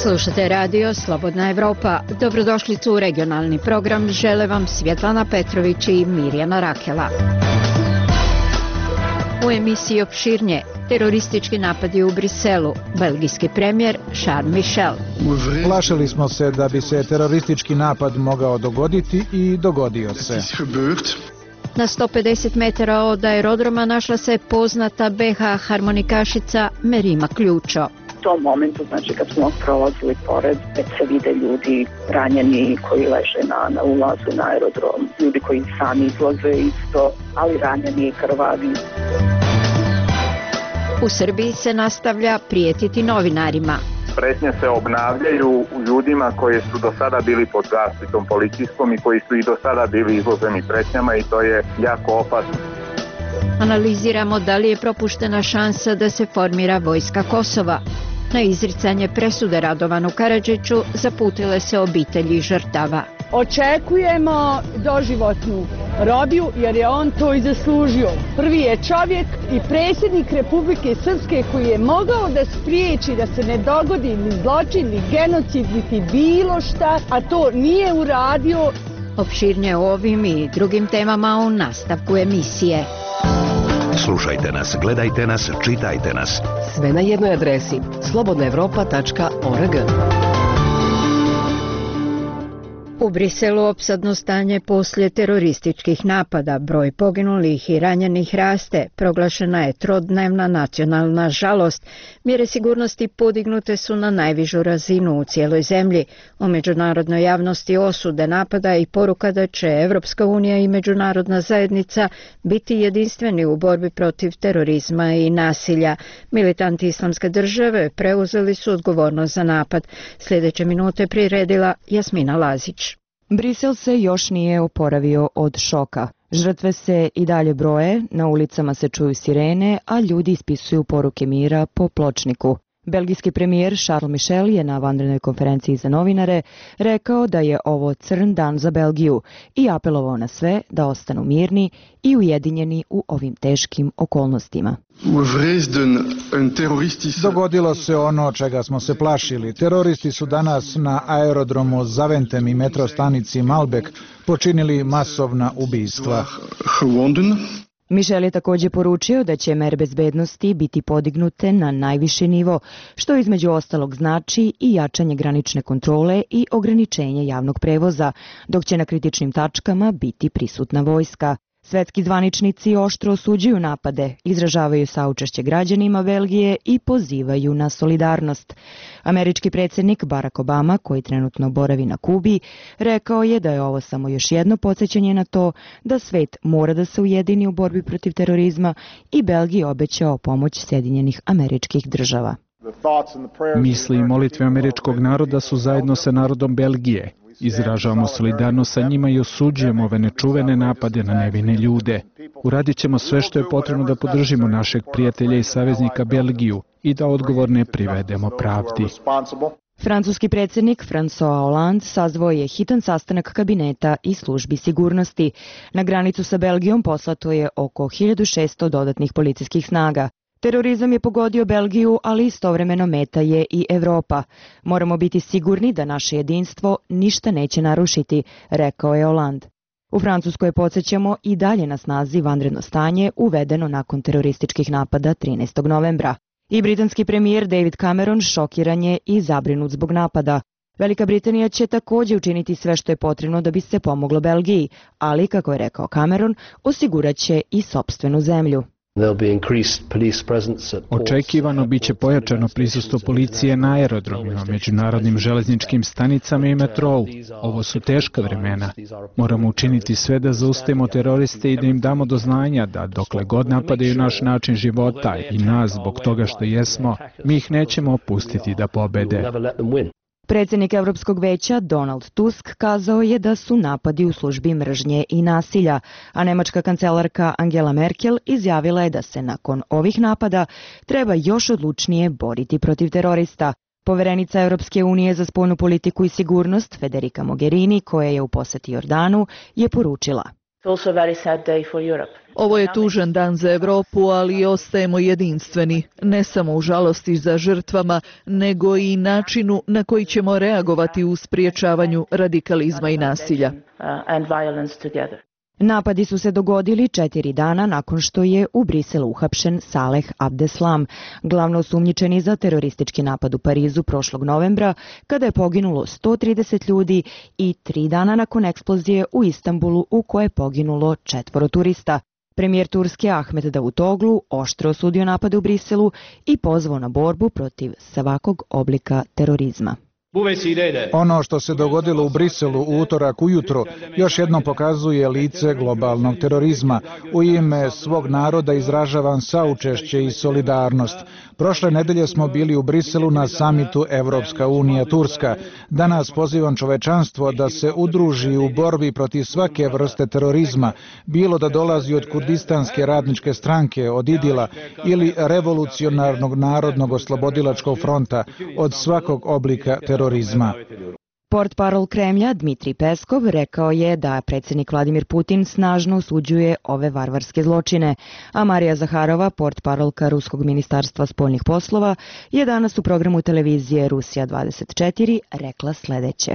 Slušate radio Slobodna Evropa. Dobrodošlicu u regionalni program. Žele vam Svjetlana Petrović i Mirjana Rakela. U emisiji opširnije teroristički napadi u Briselu, belgijski premijer Charles Michel. Plašili smo se da bi se teroristički napad mogao dogoditi i dogodio se. Na 150 metara od aerodroma našla se poznata BH harmonikašica Merima Ključo. U tom momentu, znači kad smo prolazili pored, već se vide ljudi ranjeni koji leže na ulazu na aerodrom, ljudi koji sami izlaze isto, ali ranjeni i krvavi. U Srbiji se nastavlja prijetiti novinarima. Pretnje se obnavljaju ljudima koji su do sada bili pod zaštitom policijskom i koji su i do sada bili izloženi pretnjama i to je jako opasno. Analiziramo da li je propuštena šansa da se formira vojska Kosova. Na izricanje presude Radovanu Karadžiću zaputile se obitelji žrtava. Očekujemo doživotnu robiju jer je on to i zaslužio. Prvi je čovjek i predsjednik Republike Srpske koji je mogao da spriječi da se ne dogodi ni zločin, ni genocid, niti bilo šta, a to nije uradio. Opširnije o ovim i drugim temama u nastavku emisije. Slušajte nas, gledajte nas, čitajte nas. Sve na jednoj adresi slobodnaevropa.org. U Briselu opsadno stanje poslije terorističkih napada, broj poginulih i ranjenih raste, proglašena je trodnevna nacionalna žalost. Mjere sigurnosti podignute su na najvišu razinu u cijeloj zemlji. U međunarodnoj javnosti osude napada i poruka da će Evropska unija i međunarodna zajednica biti jedinstveni u borbi protiv terorizma i nasilja. Militanti Islamske države preuzeli su odgovornost za napad. Sljedeće minute priredila Jasmina Lazić. Brisel se još nije oporavio od šoka. Žrtve se i dalje broje, na ulicama se čuju sirene, a ljudi ispisuju poruke mira po pločniku. Belgijski premijer Charles Michel je na vanrednoj konferenciji za novinare rekao da je ovo crn dan za Belgiju i apelovao na sve da ostanu mirni i ujedinjeni u ovim teškim okolnostima. Dogodilo se ono čega smo se plašili. Teroristi su danas na aerodromu Zaventem i metrostanici Malbek počinili masovna ubistva. Michel je također poručio da će mere bezbednosti biti podignute na najviši nivo, što između ostalog znači i jačanje granične kontrole i ograničenje javnog prevoza, dok će na kritičnim tačkama biti prisutna vojska. Svetski zvaničnici oštro osuđuju napade, izražavaju saučešće građanima Belgije i pozivaju na solidarnost. Američki predsjednik Barack Obama, koji trenutno boravi na Kubi, rekao je da je ovo samo još jedno podsjećanje na to da svet mora da se ujedini u borbi protiv terorizma i Belgiji obećao pomoć Sjedinjenih Američkih Država. Misli i molitve američkog naroda su zajedno sa narodom Belgije. Izražavamo solidarnost sa njima i osuđujemo ove nečuvene napade na nevine ljude. Uradit ćemo sve što je potrebno da podržimo našeg prijatelja i saveznika Belgiju i da odgovorne privedemo pravdi. Francuski predsjednik François Hollande sazvao je hitan sastanak kabineta i službi sigurnosti. Na granicu sa Belgijom poslato je oko 1600 dodatnih policijskih snaga. Terorizam je pogodio Belgiju, ali istovremeno meta je i Evropa. Moramo biti sigurni da naše jedinstvo ništa neće narušiti, rekao je Hollande. U Francuskoj, podsjećamo, i dalje na snazi vanredno stanje uvedeno nakon terorističkih napada 13. novembra. I britanski premijer David Cameron šokiran je i zabrinut zbog napada. Velika Britanija će također učiniti sve što je potrebno da bi se pomoglo Belgiji, ali, kako je rekao Cameron, osigurat će i sopstvenu zemlju. Očekivano biće pojačano prisustvo policije na aerodromima, međunarodnim železničkim stanicama i metrou. Ovo su teška vremena. Moramo učiniti sve da zaustavimo teroriste i da im damo do znanja da dokle god napadaju naš način života i nas zbog toga što jesmo, mi ih nećemo opustiti da pobede. Predsjednik Europskog veća Donald Tusk kazao je da su napadi u službi mržnje i nasilja, a nemačka kancelarka Angela Merkel izjavila je da se nakon ovih napada treba još odlučnije boriti protiv terorista. Poverenica Europske unije za spoljnu politiku i sigurnost Federica Mogherini, koja je u posjeti Jordanu, je poručila: Ovo je tužan dan za Evropu, ali ostajemo jedinstveni, ne samo u žalosti za žrtvama, nego i načinu na koji ćemo reagovati u spriječavanju radikalizma i nasilja. Napadi su se dogodili 4 dana nakon što je u Briselu uhapšen Saleh Abdeslam, glavno osumnjičeni za teroristički napad u Parizu prošlog novembra, kada je poginulo 130 ljudi, i 3 dana nakon eksplozije u Istanbulu u kojoj je poginulo 4 turista. Premijer Turske Ahmet Davutoglu oštro osudio napade u Briselu i pozvao na borbu protiv svakog oblika terorizma. Ono što se dogodilo u Briselu u utorak ujutro još jednom pokazuje lice globalnog terorizma. U ime svog naroda izražavam saučešće i solidarnost. Prošle nedelje smo bili u Briselu na samitu Evropska unija Turska. Danas pozivam čovečanstvo da se udruži u borbi protiv svake vrste terorizma, bilo da dolazi od Kurdistanske radničke stranke, od IDIL-a ili Revolucionarnog narodnog oslobodilačkog fronta, od svakog oblika terorizma. Portparol Kremlja Dmitrij Peskov rekao je da predsjednik Vladimir Putin snažno osuđuje ove varvarske zločine, a Marija Zaharova, portparolka Ruskog ministarstva spoljnih poslova, je danas u programu televizije Rusija 24 rekla sljedeće.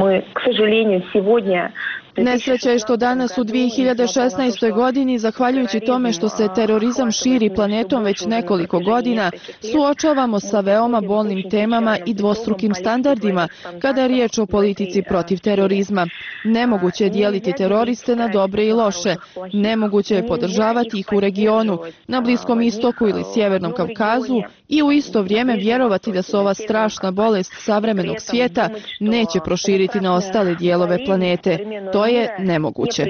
Nesreća je što danas u 2016. godini, zahvaljujući tome što se terorizam širi planetom već nekoliko godina, suočavamo sa veoma bolnim temama i dvostrukim standardima kada je riječ o politici protiv terorizma. Nemoguće je dijeliti teroriste na dobre i loše. Nemoguće je podržavati ih u regionu, na Bliskom istoku ili Sjevernom Kavkazu i u isto vrijeme vjerovati da se ova strašna bolest savremenog svijeta neće proširiti na ostale dijelove planete. To je nemoguće.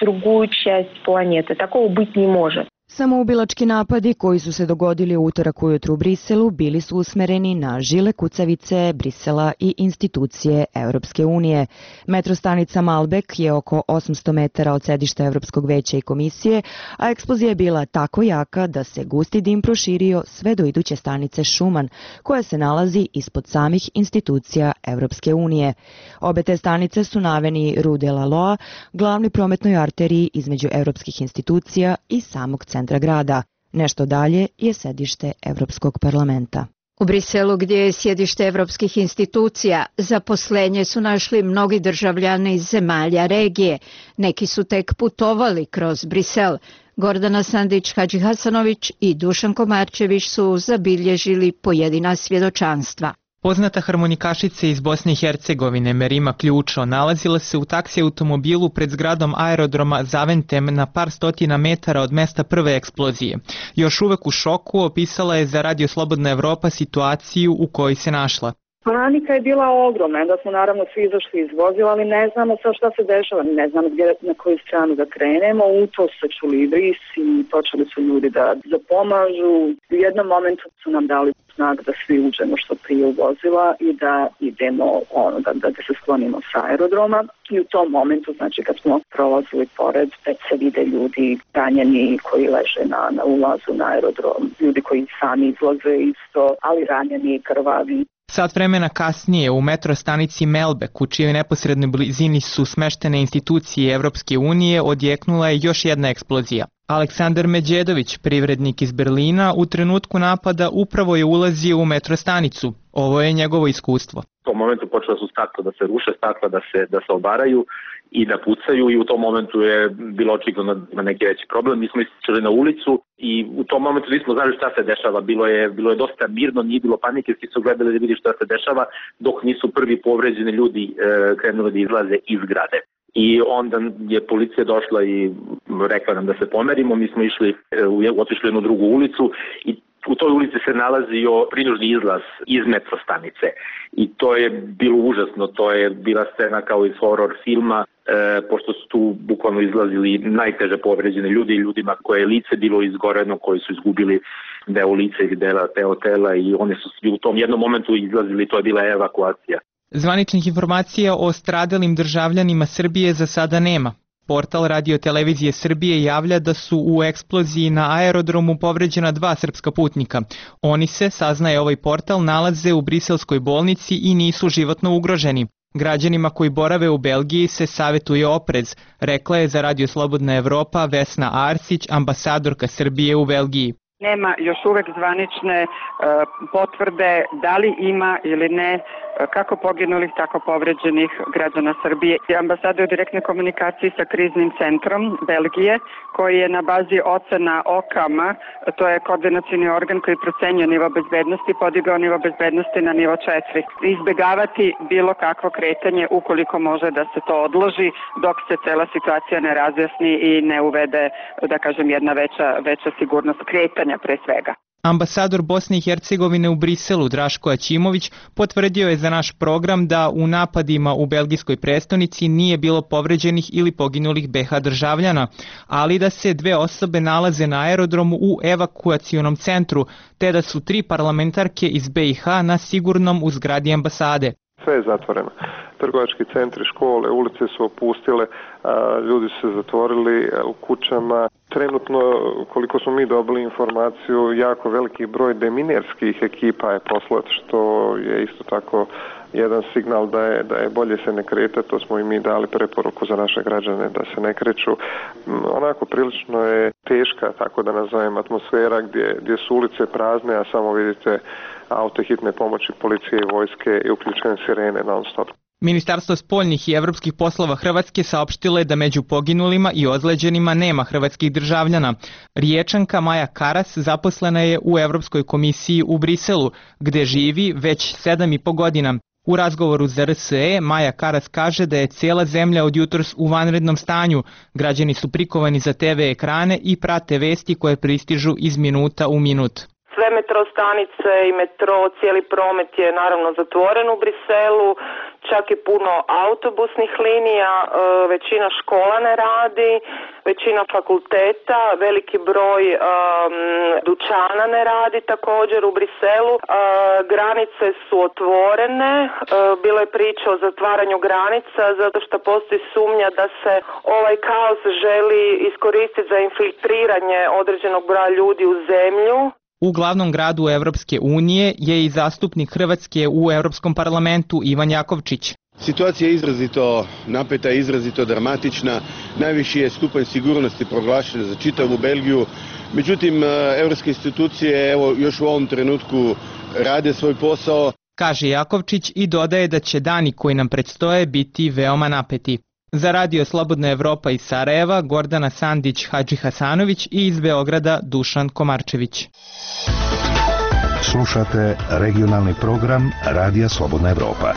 Samoubilački napadi koji su se dogodili u utorak ujutru u Briselu bili su usmereni na žile kucavice Brisela i institucije Europske unije. Metrostanica Malbek je oko 800 metara od sedišta Europskog veća i komisije, a eksplozija je bila tako jaka da se gusti dim proširio sve do iduće stanice Schumann, koja se nalazi ispod samih institucija Europske unije. Obe te stanice su na aveniji Rue de la Loi, glavnoj prometnoj arteriji između europskih institucija i samog centra grada. Nešto dalje je sedište Europskog parlamenta. U Briselu, gdje je sjedište evropskih institucija, zaposlenje su našli mnogi državljani iz zemalja regije. Neki su tek putovali kroz Brisel. Gordana Sandić-Hadžihasanović i Dušan Komarčević su zabilježili pojedina svjedočanstva. Poznata harmonikašica iz Bosne i Hercegovine Merima Ključo nalazila se u taksi automobilu pred zgradom aerodroma Zaventem na par stotina metara od mesta prve eksplozije. Još uvek u šoku opisala je za Radio Slobodna Evropa situaciju u kojoj se našla. Panika je bila ogromna, da smo naravno svi izašli iz vozila, ali ne znamo sad šta se dešava, ne znamo gdje, na koju stranu da krenemo. U to se čuli brisi i počeli su ljudi da pomažu. U jednom momentu su nam dali znak da svi uđemo što prije u vozila i da idemo, da se sklonimo sa aerodroma. I u tom momentu, znači kad smo prolazili pored, već se vide ljudi ranjeni koji leže na ulazu na aerodrom, ljudi koji sami izlaze isto, ali ranjeni i krvavi. Sat vremena kasnije u metrostanici Melbek, u čijoj neposrednoj blizini su smeštene institucije Evropske unije, odjeknula je još jedna eksplozija. Aleksandar Međedović, privrednik iz Berlina, u trenutku napada upravo je ulazio u metrostanicu. Ovo je njegovo iskustvo. U tom momentu počela su stakla da se ruše, stakla da se obaraju i da pucaju i u tom momentu je bilo očigledno na neki veći problem. Mi smo izašli na ulicu i u tom momentu nismo znali šta se dešava. Bilo je dosta mirno, nije bilo panike, svi su gledali da vidi šta se dešava dok nisu prvi povređeni ljudi krenuli da izlaze iz zgrade. I onda je policija došla i rekla nam da se pomerimo, mi smo otišli u jednu drugu ulicu i u toj ulici se nalazio prinužni izlaz iz metrostanice i to je bilo užasno, to je bila scena kao iz horror filma, pošto su tu bukvalno izlazili najteže povređene ljudi i ljudima koje je lice bilo izgoreno, koji su izgubili deo lice ili deo tela i oni su u tom jednom momentu izlazili, to je bila evakuacija. Zvaničnih informacija o stradalim državljanima Srbije za sada nema. Portal Radio Televizije Srbije javlja da su u eksploziji na aerodromu povređena 2 srpska putnika. Oni se, saznaje ovaj portal, nalaze u briselskoj bolnici i nisu životno ugroženi. Građanima koji borave u Belgiji se savjetuje oprez, rekla je za Radio Slobodna Evropa Vesna Arsić, ambasadorka Srbije u Belgiji. Nema još uvek zvanične potvrde da li ima ili ne kako poginulih, tako povređenih građana Srbije. Ambasada je u direktnoj komunikaciji sa kriznim centrom Belgije, koji je na bazi ocena OCAM-a, to je koordinacioni organ koji procenjuje nivo bezbednosti, podigao nivo bezbednosti na nivo 4. Izbegavati bilo kakvo kretanje ukoliko može da se to odloži dok se cela situacija ne razjasni i ne uvede, da kažem, jedna veća sigurnost kretanja pre svega. Ambasador Bosne i Hercegovine u Briselu Draško Aćimović potvrdio je za naš program da u napadima u belgijskoj prestonici nije bilo povređenih ili poginulih BiH državljana, ali da se 2 osobe nalaze na aerodromu u evakuacionom centru, te da su 3 parlamentarke iz BiH na sigurnom u zgradi ambasade. Sve je zatvoreno. Trgovački centri, škole, ulice su opustile, ljudi su se zatvorili u kućama. Trenutno, koliko smo mi dobili informaciju, jako veliki broj deminerskih ekipa je poslat, što je isto tako jedan signal da je bolje se ne kretati. To smo i mi dali preporuku za naše građane da se ne kreću. Onako prilično je teška, tako da nazovem, atmosfera gdje su ulice prazne, a samo vidite auto hitne pomoći, policije i vojske i uključene sirene non stop. Ministarstvo spoljnih i evropskih poslova Hrvatske saopštilo je da među poginulima i ozleđenima nema hrvatskih državljana. Riječanka Maja Karas zaposlena je u Evropskoj komisiji u Briselu, gde živi već 7,5 godina. U razgovoru za RSE Maja Karas kaže da je cijela zemlja od jutros u vanrednom stanju. Građani su prikovani za TV ekrane i prate vesti koje pristižu iz minuta u minut. Sve metro stanice i metro, cijeli promet je naravno zatvoren u Briselu, čak i puno autobusnih linija, većina škola ne radi, većina fakulteta, veliki broj dućana ne radi također u Briselu. Granice su otvorene, bilo je priča o zatvaranju granica zato što postoji sumnja da se ovaj kaos želi iskoristiti za infiltriranje određenog broja ljudi u zemlju. U glavnom gradu Evropske unije je i zastupnik Hrvatske u Europskom parlamentu Ivan Jakovčić. Situacija je izrazito napeta, izrazito dramatična. Najviši je stupanj sigurnosti proglašen za čitavu Belgiju. Međutim, europske institucije još u ovom trenutku rade svoj posao. Kaže Jakovčić i dodaje da će dani koji nam predstoje biti veoma napeti. Za Radio Slobodna Evropa iz Sarajeva Gordana Sandić Hadži Hasanović i iz Beograda Dušan Komarčević. Slušate regionalni program Radija Slobodna Evropa.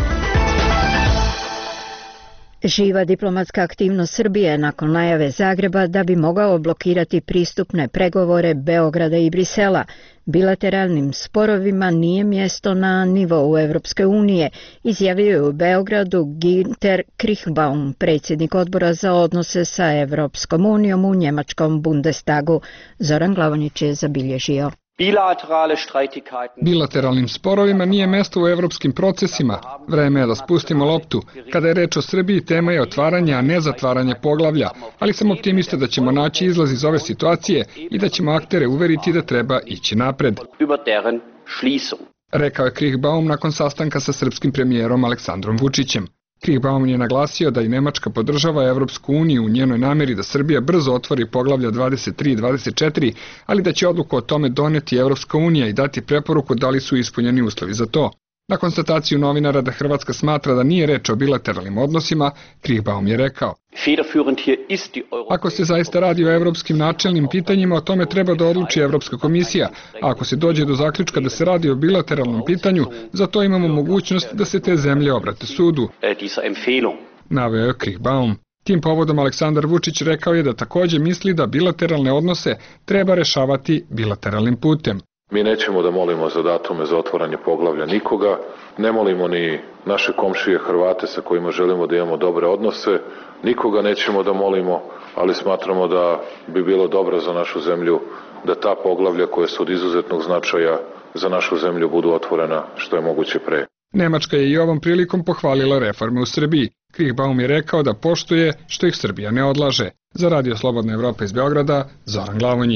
Živa diplomatska aktivnost Srbije nakon najave Zagreba da bi mogao blokirati pristupne pregovore Beograda i Brisela. Bilateralnim sporovima nije mjesto na nivou Evropske unije, izjavio je u Beogradu Günter Krichbaum, predsjednik odbora za odnose sa Evropskom unijom u njemačkom Bundestagu. Zoran Glavonić je zabilježio. Bilateralnim sporovima nije mjesto u evropskim procesima. Vreme je da spustimo loptu. Kada je reč o Srbiji, tema je otvaranje, a ne zatvaranje poglavlja. Ali sam optimista da ćemo naći izlaz iz ove situacije i da ćemo aktere uveriti da treba ići napred. Rekao je Krichbaum nakon sastanka sa srpskim premijerom Aleksandrom Vučićem. Krichbaum je naglasio da i Nemačka podržava Evropsku uniju u njenoj namjeri da Srbija brzo otvori poglavlja 23 i 24, ali da će odluku o tome doneti Evropska unija i dati preporuku da li su ispunjeni uslovi za to. Na konstataciju novinara da Hrvatska smatra da nije reč o bilateralnim odnosima, Krichbaum je rekao: Ako se zaista radi o evropskim načelnim pitanjima, o tome treba da odluči Evropska komisija, a ako se dođe do zaključka da se radi o bilateralnom pitanju, za to imamo mogućnost da se te zemlje obrate sudu. Naveo je Krichbaum. Tim povodom Aleksandar Vučić rekao je da također misli da bilateralne odnose treba rešavati bilateralnim putem. Mi nećemo da molimo za datume za otvaranje poglavlja nikoga, ne molimo ni naše komšije Hrvate sa kojima želimo da imamo dobre odnose, nikoga nećemo da molimo, ali smatramo da bi bilo dobro za našu zemlju da ta poglavlja koje su od izuzetnog značaja za našu zemlju budu otvorena što je moguće pre. Nemačka je i ovom prilikom pohvalila reforme u Srbiji. Krichbaum je rekao da poštuje što ih Srbija ne odlaže. Za Radio Slobodna Evropa iz Beograda, Zoran Glavonjić.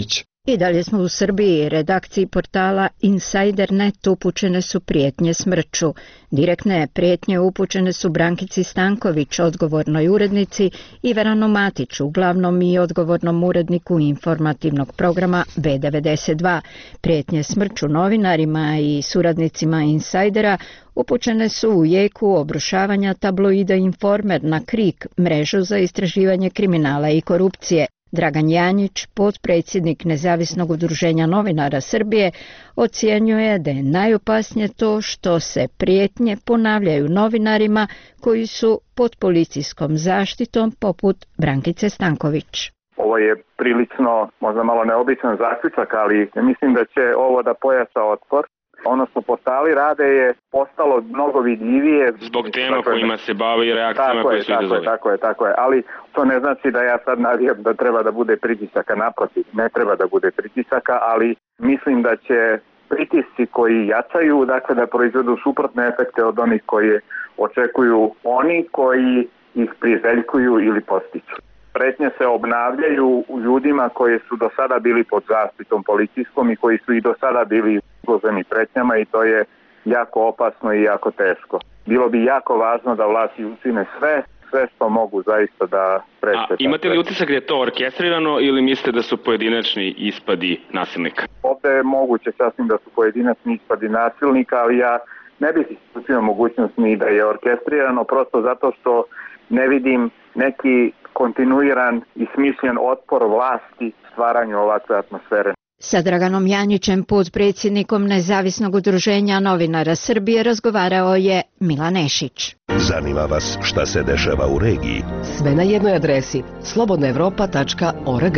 I dalje smo u Srbiji. Redakciji portala Insider.net upućene su prijetnje smrću. Direktne prijetnje upućene su Brankici Stanković, odgovornoj urednici, i Veranu Matiću, glavnom i odgovornom uredniku informativnog programa B92. Prijetnje smrću novinarima i suradnicima Insajdera upućene su u jeku obrušavanja tabloida Informer na KRIK, mrežu za istraživanje kriminala i korupcije. Dragan Janjić, potpredsjednik Nezavisnog udruženja novinara Srbije, ocjenjuje da je najopasnije to što se prijetnje ponavljaju novinarima koji su pod policijskom zaštitom poput Brankice Stanković. Ovo je prilično, možda malo neobičan zaključak, ali mislim da će ovo da pojača otpor. Ono što portali rade je postalo mnogo vidljivije. Zbog tema kojima se bave i reakcijama koje su izazvali. Tako je. Ali to ne znači da ja sad navijam da treba da bude pritisaka, naprotiv. Ne treba da bude pritisaka, ali mislim da će pritisci koji jačaju, dakle da proizvedu suprotne efekte od onih koje očekuju oni koji ih priželjkuju ili postiču. Pretnje se obnavljaju u ljudima koji su do sada bili pod zaštitom policijskom i koji su i do sada bili izloženi pretnjama i to je jako opasno i jako teško. Bilo bi jako važno da vlasti učine sve što mogu zaista da spreče. Imate li utisak da je to orkestrirano ili mislite da su pojedinačni ispadi nasilnika? Ovdje je moguće sasvim da su pojedinačni ispadi nasilnika, ali ja ne bih isključio mogućnost ni da je orkestrirano, prosto zato što ne vidim neki kontinuiran i smišljen otpor vlasti stvaranju ovakve atmosfere. Sa Draganom Janjićem, potpredsjednikom Nezavisnog udruženja novinara Srbije, razgovarao je Milan Nešić. Zanima vas šta se dešava u regiji? Sve na jednoj adresi slobodnaevropa.org.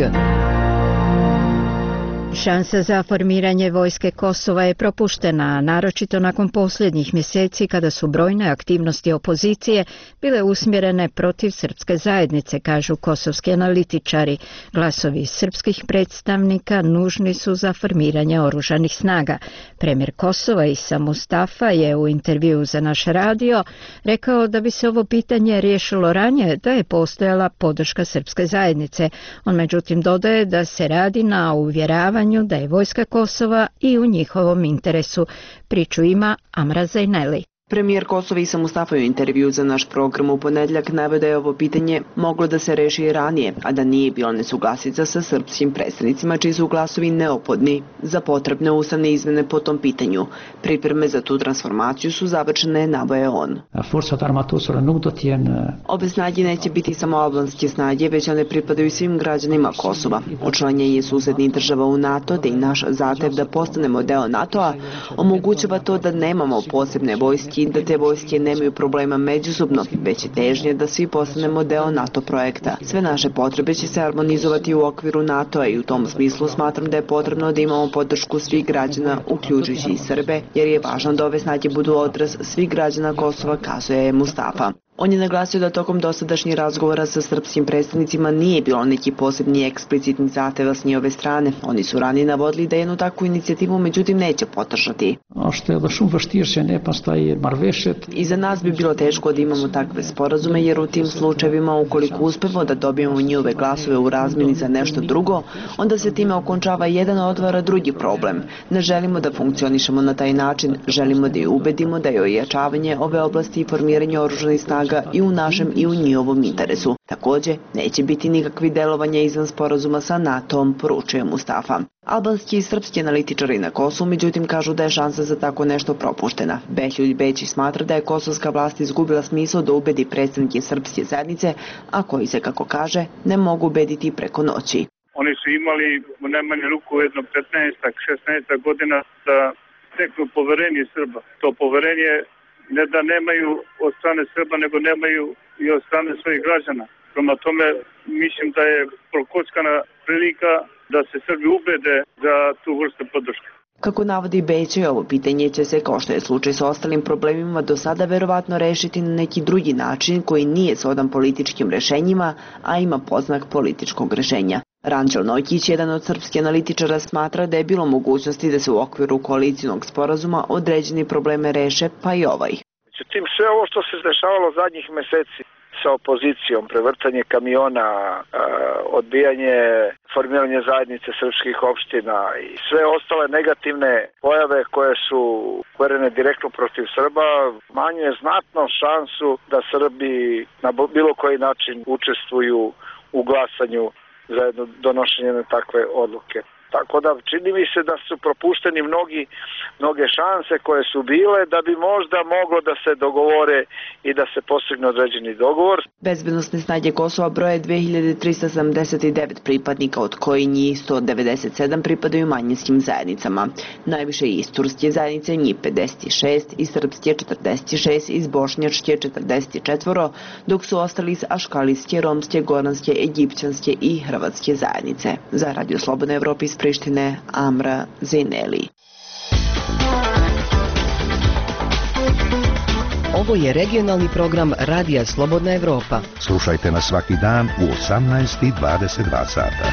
Šansa za formiranje vojske Kosova je propuštena, naročito nakon posljednjih mjeseci kada su brojne aktivnosti opozicije bile usmjerene protiv srpske zajednice, kažu kosovski analitičari. Glasovi srpskih predstavnika nužni su za formiranje oružanih snaga. Premijer Kosova Isa Mustafa je u intervjuu za naš radio rekao da bi se ovo pitanje riješilo ranije da je postojala podrška srpske zajednice. On međutim dodaje da se radi na uvjeravanju da je vojska Kosova i u njihovom interesu. Priču ima Amra Zaineli. Premijer Kosova Isa Mustafa u intervju za naš program u ponedjeljak naveo da je ovo pitanje moglo da se reši i ranije, a da nije bilo nesuglasica sa srpskim predstavnicima čiji su glasovi neophodni za potrebne ustavne izmene po tom pitanju. Pripreme za tu transformaciju su završene, navoje on. Ove snage neće biti samo albanske snage, već one pripadaju svim građanima Kosova. Učlanjenje susednih država u NATO, te i naš zahtev da postanemo deo NATO-a, omogućava to da nemamo posebne vojske, da te vojske nemaju problema međusobno, već je težnje da svi postanemo deo NATO projekta. Sve naše potrebe će se harmonizovati u okviru NATO-a i u tom smislu smatram da je potrebno da imamo podršku svih građana, uključujući i Srbe, jer je važno da ove snage budu odraz svih građana Kosova, kazuje Mustafa. On je naglasio da tokom dosadašnjih razgovora sa srpskim predstavnicima nije bilo neki posebni eksplicitni zahteva s njihove strane. Oni su ranije navodili da jednu takvu inicijativu međutim neće podržati. I za nas bi bilo teško da imamo takve sporazume, jer u tim slučajevima ukoliko uspemo da dobijemo njihove glasove u razmjeni za nešto drugo, onda se time okončava jedan, otvara drugi problem. Ne želimo da funkcionišemo na taj način, želimo da je ubedimo da je ojačavanje ove oblasti i formiranje oružanih snaga i u našem i u njihovom interesu. Također, neće biti nikakvi delovanja izvan sporazuma sa NATO-om, poručuje Mustafa. Albanski i srpski analitičari na Kosovu međutim kažu da je šansa za tako nešto propuštena. Behljuj Bečić smatra da je kosovska vlast izgubila smisao da ubedi predstavnike srpske zajednice, a koji se, kako kaže, ne mogu ubediti preko noći. Oni su imali u najmanje ruku jedno 15-16 godina da steknu poverenje Srba. To poverenje ne da nemaju od strane Srba, nego nemaju i od strane svojih građana. Prema tome, mislim da je prokockana prilika da se Srbi ubede za tu vrstu podrške. Kako navodi Bečić, ovo pitanje će se, kao što je slučaj sa ostalim problemima, do sada verovatno rešiti na neki drugi način koji nije sodan političkim rešenjima, a ima poznak političkog rešenja. Ranđel Nojkić, jedan od srpskih analitičara, smatra da je bilo mogućnosti da se u okviru koalicijnog sporazuma određeni probleme reše, pa i ovaj. Međutim, sve ovo što se dešavalo zadnjih meseci sa opozicijom, prevrtanje kamiona, odbijanje formiranje zajednice srpskih opština i sve ostale negativne pojave koje su uperene direktno protiv Srba, manje znatno šansu da Srbi na bilo koji način učestvuju u glasanju za donošenje takve odluke. Tako da čini mi se da su propušteni mnoge šanse koje su bile da bi možda moglo da se dogovore i da se postigne određeni dogovor. Bezbednosne snage Kosova broje 2379 pripadnika, od koji njih 197 pripadaju manjinskim zajednicama. Najviše iz turske zajednice, njih 56, iz srpske 46, iz bošnjačke 44, dok su ostali iz aškalijske, romske, goranske, egipćanske i hrvatske zajednice. Za Radio Slobodna Evropa iz Prištine, Amra Zineli. Ovo je regionalni program Radija Slobodna Evropa. Slušajte nas svaki dan u 18:22 sata.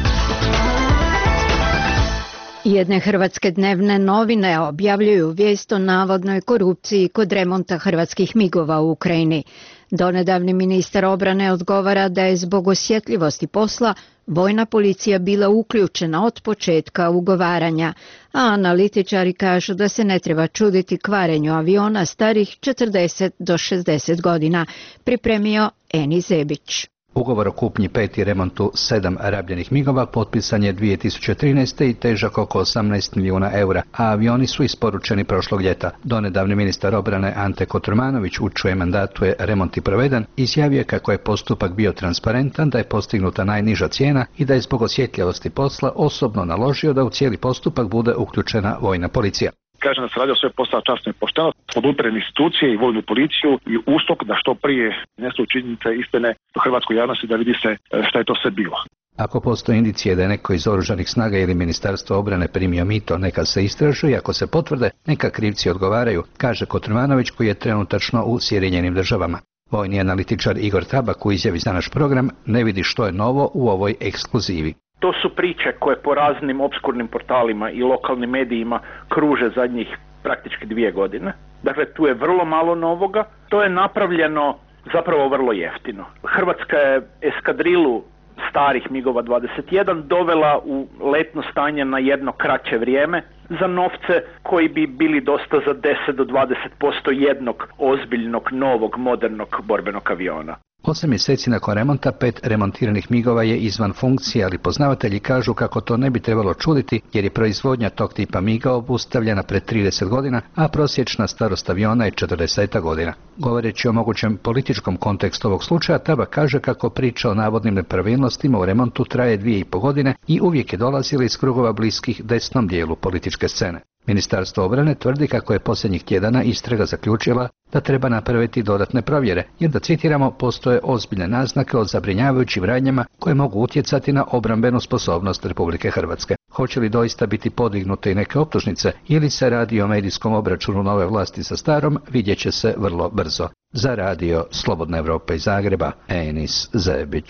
Jedne hrvatske dnevne novine objavljuju vijest o navodnoj korupciji kod remonta hrvatskih migova u Ukrajini. Donedavni ministar obrane odgovara da je zbog osjetljivosti posla vojna policija bila uključena od početka ugovaranja, a analitičari kažu da se ne treba čuditi kvarenju aviona starih 40 do 60 godina, pripremio Eni Zebić. Ugovor o kupnji 5 i remontu 7 rabljenih migova potpisan je 2013. i težak oko 18 milijuna eura, a avioni su isporučeni prošlog ljeta. Donedavni ministar obrane Ante Kotromanović, u čijem mandatu je remont i proveden, izjavio kako je postupak bio transparentan, da je postignuta najniža cijena i da je zbog osjetljivosti posla osobno naložio da u cijeli postupak bude uključena vojna policija. Kažem da se radio sve posao časno i pošteno, podupirem institucije i vojnu policiju i USKOK da što prije nesu činjenice istine u hrvatskoj javnosti da vidi se šta je to sve bilo. Ako postoje indicije da je neko iz oružanih snaga ili Ministarstvo obrane primio mito, neka se istražuje i ako se potvrde, neka krivci odgovaraju, kaže Kotromanović, koji je trenutačno u Sjedinjenim Državama. Vojni analitičar Igor Tabak u izjavi za naš program ne vidi što je novo u ovoj ekskluzivi. To su priče koje po raznim opskurnim portalima i lokalnim medijima kruže zadnjih praktički 2 godine. Dakle, tu je vrlo malo novoga. To je napravljeno zapravo vrlo jeftino. Hrvatska je eskadrilu starih MiG-ova 21 dovela u letno stanje na jedno kraće vrijeme za novce koji bi bili dosta za 10 do 20% jednog ozbiljnog, novog, modernog borbenog aviona. 8 mjeseci nakon remonta 5 remontiranih migova je izvan funkcije, ali poznavatelji kažu kako to ne bi trebalo čuditi jer je proizvodnja tog tipa miga obustavljena pred 30 godina, a prosječna starost aviona je 40 godina. Govoreći o mogućem političkom kontekstu ovog slučaja, Tabak kaže kako priča o navodnim nepravilnostima u remontu traje 2,5 godine i uvijek je dolazila iz krugova bliskih desnom dijelu političke scene. Ministarstvo obrane tvrdi kako je posljednjih tjedana istraga zaključila da treba napraviti dodatne provjere, jer da citiramo, postoje ozbiljne naznake o zabrinjavajućim radnjama koje mogu utjecati na obrambenu sposobnost Republike Hrvatske. Hoće li doista biti podignute i neke optužnice ili se radi o medijskom obračunu nove vlasti sa starom, vidjet će se vrlo brzo. Za Radio Slobodna Evropa iz Zagreba, Enis Zebić.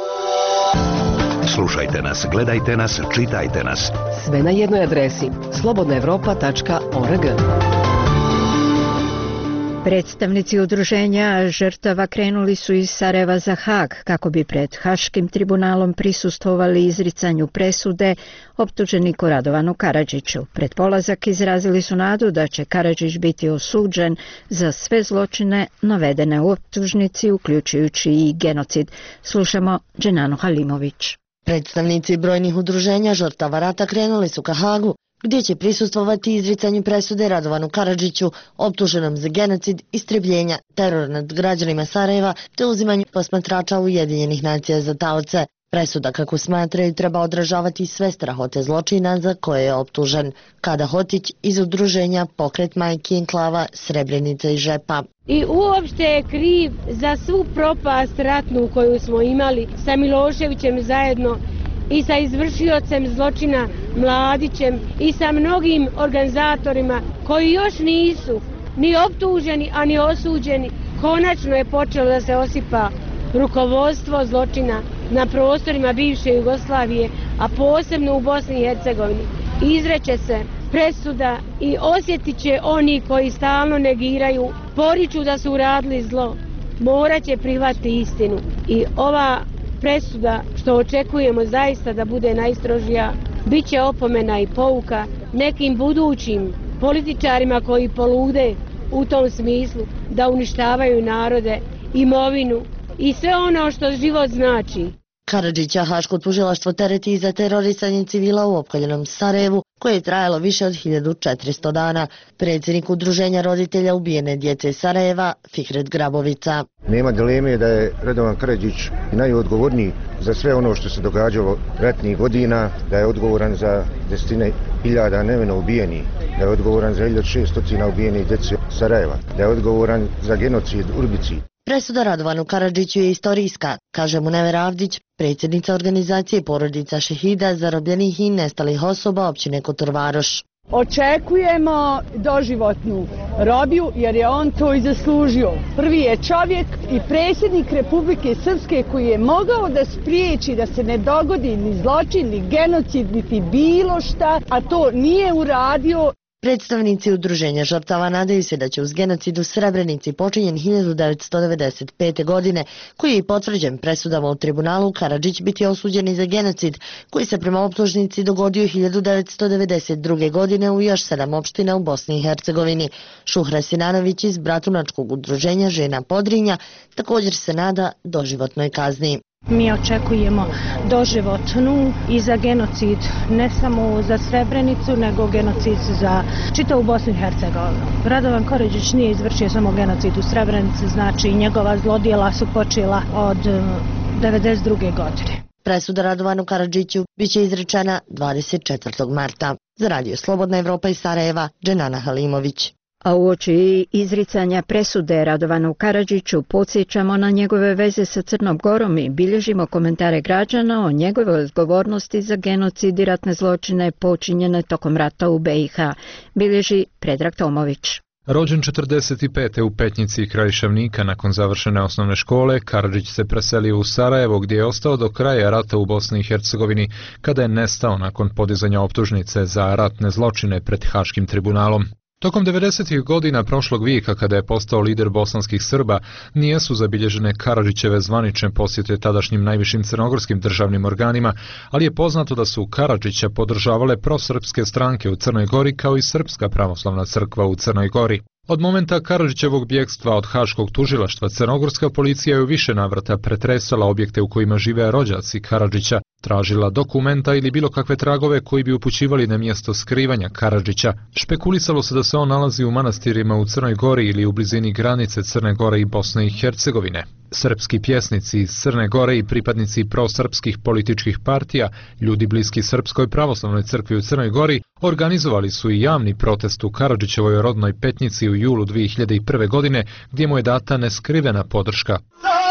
Slušajte nas, gledajte nas, čitajte nas. Sve na jednoj adresi slobodnaevropa.org. Predstavnici udruženja žrtava krenuli su iz Sarajeva za Haag kako bi pred Haškim tribunalom prisustvovali izricanju presude optuženiku Radovanu Karadžiću. Pred polazak izrazili su nadu da će Karadžić biti osuđen za sve zločine navedene u optužnici, uključujući i genocid. Slušamo Dženanu Halimović. Predstavnici brojnih udruženja žrtava rata krenuli su ka Haagu, gdje će prisustvovati izricanju presude Radovanu Karadžiću, optuženom za genocid, istrebljenja, teror nad građanima Sarajeva te uzimanju posmatrača Ujedinjenih nacija za taoce. Presuda, kako smatraju, treba odražavati sve strahote zločina za koje je optužen. Kada Hotić iz udruženja Pokret majki enklava Srebrenica i Žepa. I uopšte je kriv za svu propast ratnu koju smo imali sa Miloševićem zajedno i sa izvršiocem zločina Mladićem i sa mnogim organizatorima koji još nisu ni optuženi, a ni osuđeni. Konačno je počelo da se osipa rukovodstvo zločina na prostorima bivše Jugoslavije, a posebno u Bosni i Hercegovini. Izreće se presuda i osjetit će oni koji stalno negiraju, poriču da su uradili zlo, morat će prihvatiti istinu. I ova presuda, što očekujemo zaista da bude najstrožija, bit će opomena i pouka nekim budućim političarima koji polude u tom smislu da uništavaju narode, imovinu i sve ono što život znači. Karadžića Haško tužilaštvo tereti i za terorisanje civila u opkoljenom Sarajevu, koje je trajalo više od 1400 dana. Predsjednik udruženja roditelja ubijene djece Sarajeva, Fikret Grabovica. Nema dileme da je Radovan Karadžić najodgovorniji za sve ono što se događalo ratnih godina, da je odgovoran za desetine hiljada nevino ubijenih, da je odgovoran za 1600 ubijenih djece Sarajeva, da je odgovoran za genocid Urbicid. Presuda Radovanu Karadžiću je istorijska, kaže Munever Avdić, predsjednica organizacije porodica šehida, zarobljenih i nestalih osoba općine Kotorvaroš. Očekujemo doživotnu robiju jer je on to i zaslužio. Prvi je čovjek i predsjednik Republike Srpske koji je mogao da spriječi da se ne dogodi ni zločin, ni genocid, niti bilo šta, a to nije uradio. Predstavnici udruženja žrtava nadaju se da će uz genocid u Srebrenici počinjen 1995. godine, koji je potvrđen presudama u tribunalu, Karadžić biti osuđen i za genocid, koji se prema optužnici dogodio 1992. godine u još 7 opština u Bosni i Hercegovini. Šuhra Sinanović iz Bratunačkog udruženja Žena Podrinja također se nada doživotnoj kazni. Mi očekujemo doživotnu i za genocid, ne samo za Srebrenicu, nego genocid za čitavu Bosnu i Hercegovinu. Radovan Karadžić nije izvršio samo genocid u Srebrenici, znači njegova zlodjela su počela od 1992. godine. Presuda Radovanu Karadžiću biće izrečena 24. marta. Za Radio Slobodna Evropa iz Sarajeva, Dženana Halimović. A uoči izricanja presude Radovanu Karadžiću podsjećamo na njegove veze sa Crnom Gorom i bilježimo komentare građana o njegovoj odgovornosti za genocid i ratne zločine počinjene tokom rata u BiH, bilježi Predrag Tomović. Rođen 45. u Petnici kraj Šavnika, nakon završene osnovne škole, Karadžić se preselio u Sarajevo gdje je ostao do kraja rata u Bosni i Hercegovini, kada je nestao nakon podizanja optužnice za ratne zločine pred Haškim tribunalom. Tokom 90. godina prošlog vijeka, kada je postao lider bosanskih Srba, nijesu zabilježene Karadžićeve zvanične posjete tadašnjim najvišim crnogorskim državnim organima, ali je poznato da su Karadžića podržavale prosrpske stranke u Crnoj Gori kao i Srpska pravoslavna crkva u Crnoj Gori. Od momenta Karadžićevog bjegstva od Haškog tužilaštva, crnogorska policija je u više navrata pretresala objekte u kojima žive rođaci Karadžića, tražila dokumenta ili bilo kakve tragove koji bi upućivali na mjesto skrivanja Karadžića. Špekulisalo se da se on nalazi u manastirima u Crnoj Gori ili u blizini granice Crne Gore i Bosne i Hercegovine. Srpski pjesnici iz Crne Gore i pripadnici prosrpskih političkih partija, ljudi bliski Srpskoj pravoslavnoj crkvi u Crnoj Gori, organizovali su i javni protest u Karadžićevoj rodnoj Petnici u julu 2001. godine, gdje mu je data neskrivena podrška.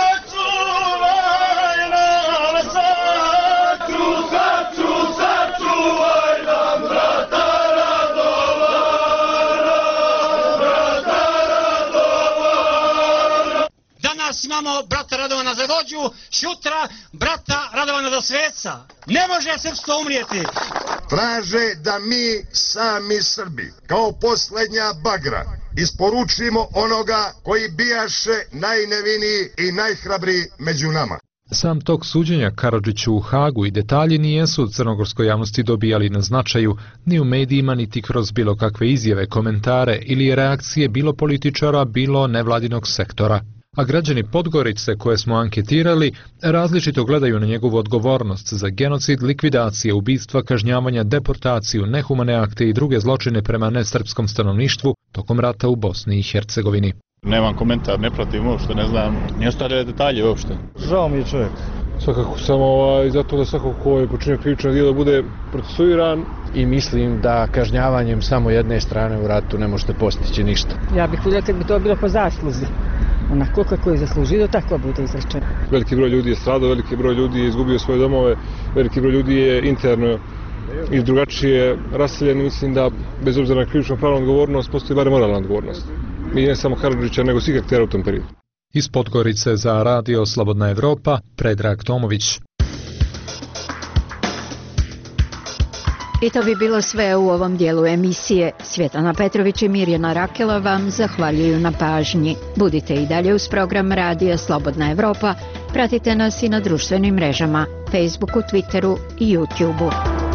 Danas imamo brata Radovana za vođu, sutra brata Radovana za sveca. Ne može srpstvo umrijeti. Traže da mi sami Srbi, kao posljednja bagra, isporučimo onoga koji bijaše najneviniji i najhrabriji među nama. Sam tok suđenja Karadžiću u Hagu i detalji nijesu u crnogorskoj javnosti dobijali na značaju, ni u medijima, niti kroz bilo kakve izjave, komentare ili reakcije bilo političara, bilo nevladinog sektora. A građani Podgorice koje smo anketirali različito gledaju na njegovu odgovornost za genocid, likvidacije, ubistva, kažnjavanja, deportaciju, nehumane akte i druge zločine prema nesrpskom stanovništvu tokom rata u Bosni i Hercegovini. Nemam komentar, ne pratim uopšte, ne znam, ni ostale detalje uopšte. Žao mi je čovjek. Svakako samo zato da svako ko je počinio krivično djelo bude procesuiran i mislim da kažnjavanjem samo jedne strane u ratu ne možete postići ništa. Ja bih voljela kad bi to bilo po zasluzi. Onako kako je zaslužio, tako bude izrečeno. Veliki broj ljudi je stradao, veliki broj ljudi je izgubio svoje domove, veliki broj ljudi je interno i drugačije raseljeni. Mislim da bez obzira na krivično pravnu odgovornost postoji bar moralna odgovornost. I ne samo Karadžića, nego svih aktera u tom periodu. Iz Podgorice za Radio Slobodna Evropa, Predrag Tomović. I to bi bilo sve u ovom dijelu emisije. Svjetlana Petrović i Mirjana Rakela vam zahvaljuju na pažnji. Budite i dalje uz program Radija Slobodna Evropa. Pratite nas i na društvenim mrežama, Facebooku, Twitteru i YouTubeu.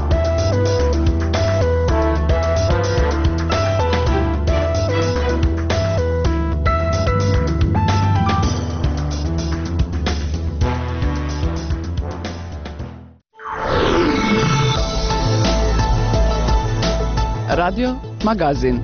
Radio Magazin.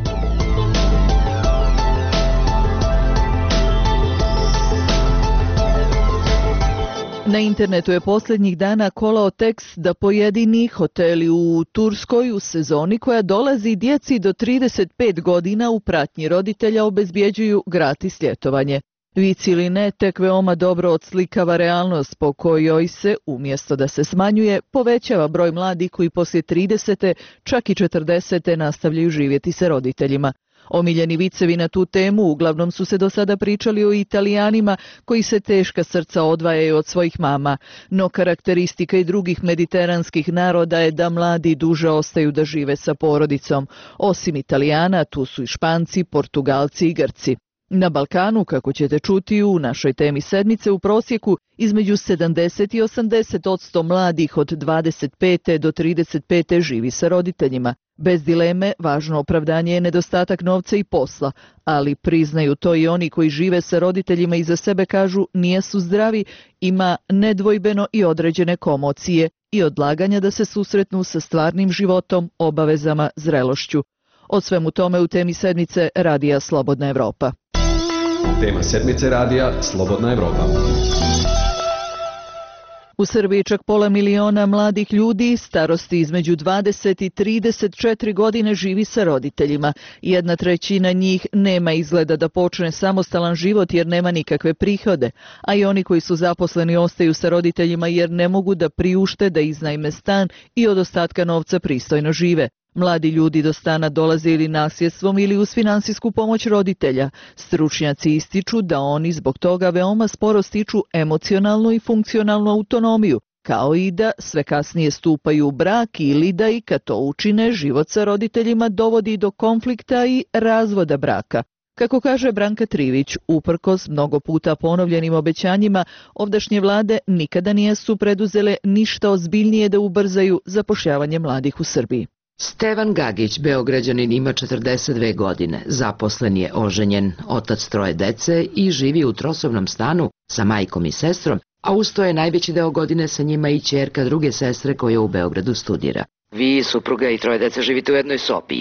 Na internetu je posljednjih dana kolao tekst da pojedini hoteli u Turskoj u sezoni koja dolazi djeci do 35 godina u pratnji roditelja obezbjeđuju gratis ljetovanje. Vic ili ne, tek veoma dobro odslikava realnost po kojoj se, umjesto da se smanjuje, povećava broj mladih koji poslije 30. čak i 40. nastavljaju živjeti sa roditeljima. Omiljeni vicevi na tu temu uglavnom su se do sada pričali o Italijanima koji se teška srca odvajaju od svojih mama, no karakteristika i drugih mediteranskih naroda je da mladi duže ostaju da žive sa porodicom. Osim Italijana, tu su i Španci, Portugalci i Grci. Na Balkanu, kako ćete čuti u našoj temi sedmice, u prosjeku između 70 i 80% mladih od 25. do 35. živi sa roditeljima. Bez dileme, važno opravdanje je nedostatak novca i posla, ali priznaju to i oni koji žive sa roditeljima i za sebe kažu nijesu zdravi, ima nedvojbeno i određene komocije i odlaganja da se susretnu sa stvarnim životom, obavezama, zrelošću. O svemu tome u temi sedmice Radija Slobodna Evropa. Tema sedmice Radija Slobodna Evropa. U Srbiji čak 500 miliona mladih ljudi starosti između 20 i 34 godine živi sa roditeljima. 1/3 njih nema izgleda da počne samostalan život jer nema nikakve prihode, a i oni koji su zaposleni ostaju sa roditeljima jer ne mogu da priušte da iznajme stan i od ostatka novca pristojno žive. Mladi ljudi do stana dolaze ili nasljedstvom ili uz finansijsku pomoć roditelja. Stručnjaci ističu da oni zbog toga veoma sporo stiču emocionalnu i funkcionalnu autonomiju, kao i da sve kasnije stupaju u brak ili da i kad to učine, život sa roditeljima dovodi do konflikta i razvoda braka. Kako kaže Branka Trivić, uprkos mnogo puta ponovljenim obećanjima, ovdašnje vlade nikada nisu preduzele ništa ozbiljnije da ubrzaju zapošljavanje mladih u Srbiji. Stevan Gagić, Beograđanin, ima 42 godine, zaposlen je, oženjen, otac 3 dece i živi u trosobnom stanu sa majkom i sestrom, a uz to je najveći deo godine sa njima i ćerka druge sestre koja u Beogradu studira. Vi, supruga i 3 dece, živite u jednoj sobi.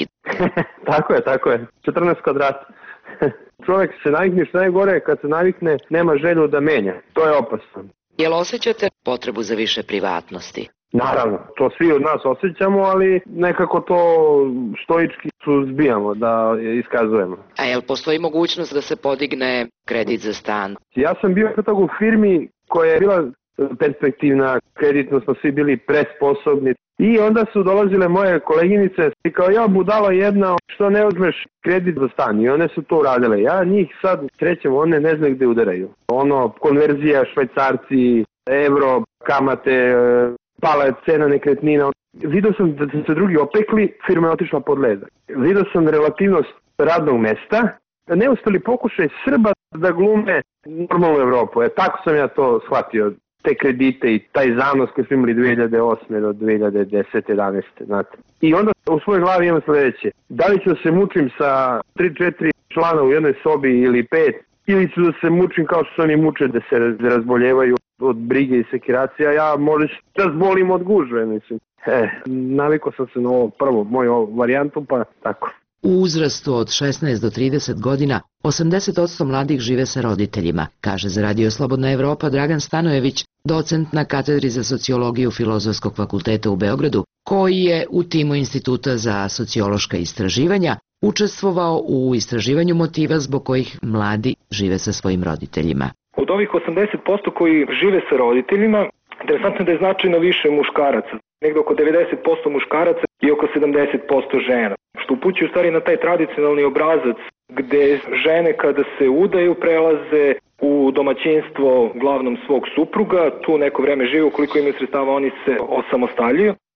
Tako je. 14 kvadrata. Čovjek se navikne, što najgore, kad se navikne, nema želju da menja. To je opasno. Jel osjećate potrebu za više privatnosti? Naravno, to svi od nas osjećamo, ali nekako to stoički suzbijamo, da iskazujemo. A jel postoji mogućnost da se podigne kredit za stan? Ja sam bio tog u firmi koja je bila perspektivna, kreditno smo svi bili presposobni. I onda su dolazile moje koleginice i kao ja budala jedna, što ne uzmeš kredit za stan, i one su to uradile. Ja njih sad srećem, one ne znaju gde udaraju. Konverzija, švajcarci, evro, kamate, pala je cena nekretnina. Vidio sam da se drugi opekli, firma je otišla pod ledak. Vidio sam relativnost radnog mesta, neuspeli pokušaj Srba da glume normalnu Evropu. Tako sam ja to shvatio, te kredite i taj zanos koji smo imali 2008. do 2010. 11. Znate. I onda u svojoj glavi imam sljedeće. Da li ću da se mučim sa 3-4 člana u jednoj sobi ili 5, ili ću da se mučim kao što se oni muče da se razboljevaju od brige i sekiracija, ja možda ću da zbolim od gužve, mislim. Navikao sam se na ovo prvo, moju varijantu, pa tako. U uzrastu od 16 do 30 godina 80% mladih žive sa roditeljima, kaže za Radio Slobodna Evropa Dragan Stanojević, docent na katedri za sociologiju Filozofskog fakulteta u Beogradu, koji je u timu Instituta za sociološka istraživanja učestvovao u istraživanju motiva zbog kojih mladi žive sa svojim roditeljima. Od ovih 80% koji žive sa roditeljima, interesantno je da je značajno više muškaraca. Negde oko 90% muškaraca i oko 70% žena. Što upućuje u stvari na taj tradicionalni obrazac gde žene kada se udaju prelaze u domaćinstvo glavnom svog supruga, tu neko vreme žive, ukoliko imaju sredstava oni se osamostaljuju.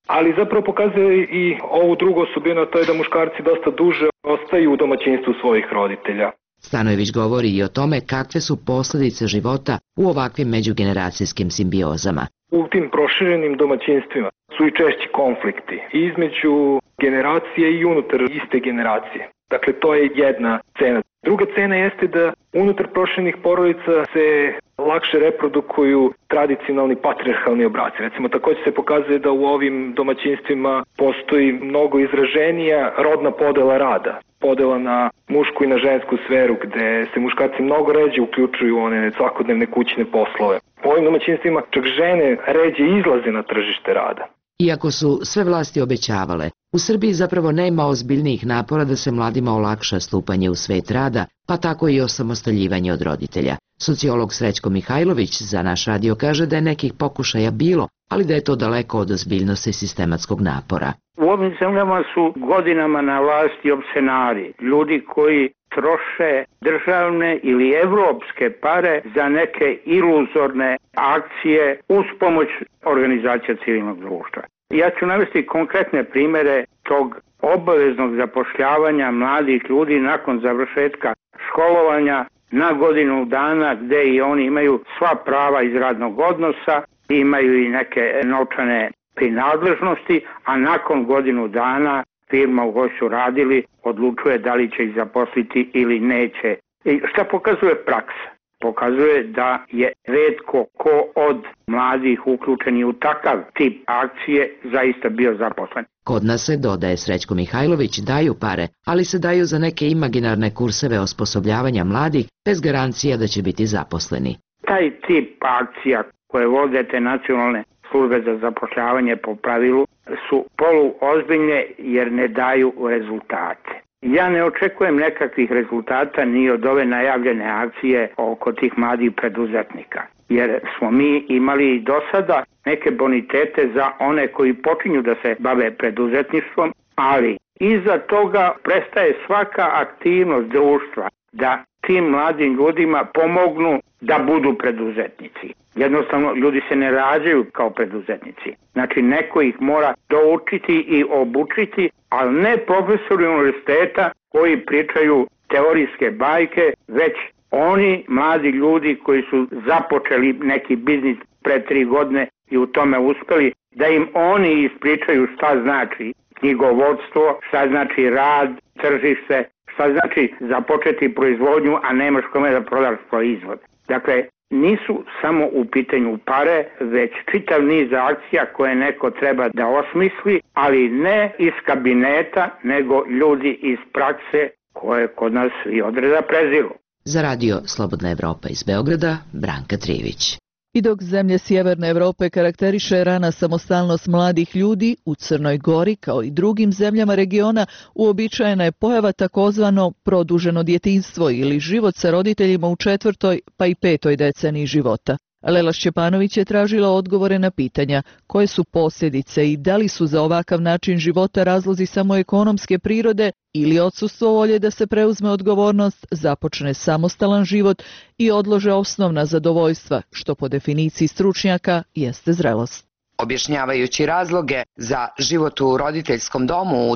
ali zapravo pokazuje i ovu drugu osobinu, to je da muškarci dosta duže ostaju u domaćinstvu svojih roditelja. Stanojević govori i o tome kakve su posljedice života u ovakvim međugeneracijskim simbiozama. U tim proširenim domaćinstvima su i češći konflikti između generacije i unutar iste generacije. Dakle, to je jedna cena. Druga cena jeste da unutar proširenih porodica se lakše reprodukuju tradicionalni patrijarhalni obraci. Recimo, također se pokazuje da u ovim domaćinstvima postoji mnogo izraženija rodna podela rada. Podela na mušku i na žensku sferu, gde se muškarci mnogo ređe uključuju u one svakodnevne kućne poslove. U ovim domaćinstvima čak žene ređe izlaze na tržište rada. Iako su sve vlasti obećavale, u Srbiji zapravo nema ozbiljnijih napora da se mladima olakša stupanje u svet rada, pa tako i osamostaljivanje od roditelja. Sociolog Srećko Mihajlović za naš radio kaže da je nekih pokušaja bilo, ali da je to daleko od ozbiljnosti sistematskog napora. U ovim zemljama su godinama na vlasti opsenari, ljudi koji troše državne ili evropske pare za neke iluzorne akcije uz pomoć organizacija civilnog društva. Ja ću navesti konkretne primere tog obaveznog zapošljavanja mladih ljudi nakon završetka školovanja na godinu dana, gde i oni imaju sva prava iz radnog odnosa, imaju i neke novčane prinadležnosti, a nakon godinu dana firma u kojoj su radili odlučuje da li će ih zaposliti ili neće. I šta pokazuje praksa? Pokazuje da je retko ko od mladih uključeni u takav tip akcije zaista bio zaposlen. Kod nas se, dodaje Srećko Mihajlović, daju pare, ali se daju za neke imaginarne kurseve osposobljavanja mladih bez garancija da će biti zaposleni. Taj tip akcija koje vode te nacionalne službe za zapošljavanje po pravilu su poluozbiljne jer ne daju rezultate. Ja ne očekujem nekakvih rezultata ni od ove najavljene akcije oko tih mladih preduzetnika, jer smo mi imali i do sada neke bonitete za one koji počinju da se bave preduzetništvom, ali iza toga prestaje svaka aktivnost društva da tim mladim ljudima pomognu da budu preduzetnici. Jednostavno, ljudi se ne rađaju kao preduzetnici. Znači, neko ih mora doučiti i obučiti, ali ne profesori univerziteta koji pričaju teorijske bajke, već oni mladi ljudi koji su započeli neki biznis pre 3 godine i u tome uspeli, da im oni ispričaju šta znači knjigovodstvo, šta znači rad, tržište, šta znači započeti proizvodnju, a nemaš kome da prodaš proizvod. Dakle, nisu samo u pitanju pare, već čitav niz akcija koje neko treba da osmisli, ali ne iz kabineta, nego ljudi iz prakse koje kod nas i odreda preziru. Za radio Slobodna Evropa iz Beograda, Branka Trivić. I dok zemlje Sjeverne Evrope karakteriše rana samostalnost mladih ljudi, u Crnoj Gori, kao i drugim zemljama regiona, uobičajena je pojava takozvano produženo djetinjstvo ili život sa roditeljima u 4. pa i 5. deceniji života. Lela Šćepanović je tražila odgovore na pitanja koje su posljedice i da li su za ovakav način života razlozi samo ekonomske prirode ili odsustvo volje da se preuzme odgovornost, započne samostalan život i odlože osnovna zadovoljstva, što po definiciji stručnjaka jeste zrelost. Objašnjavajući razloge za život u roditeljskom domu u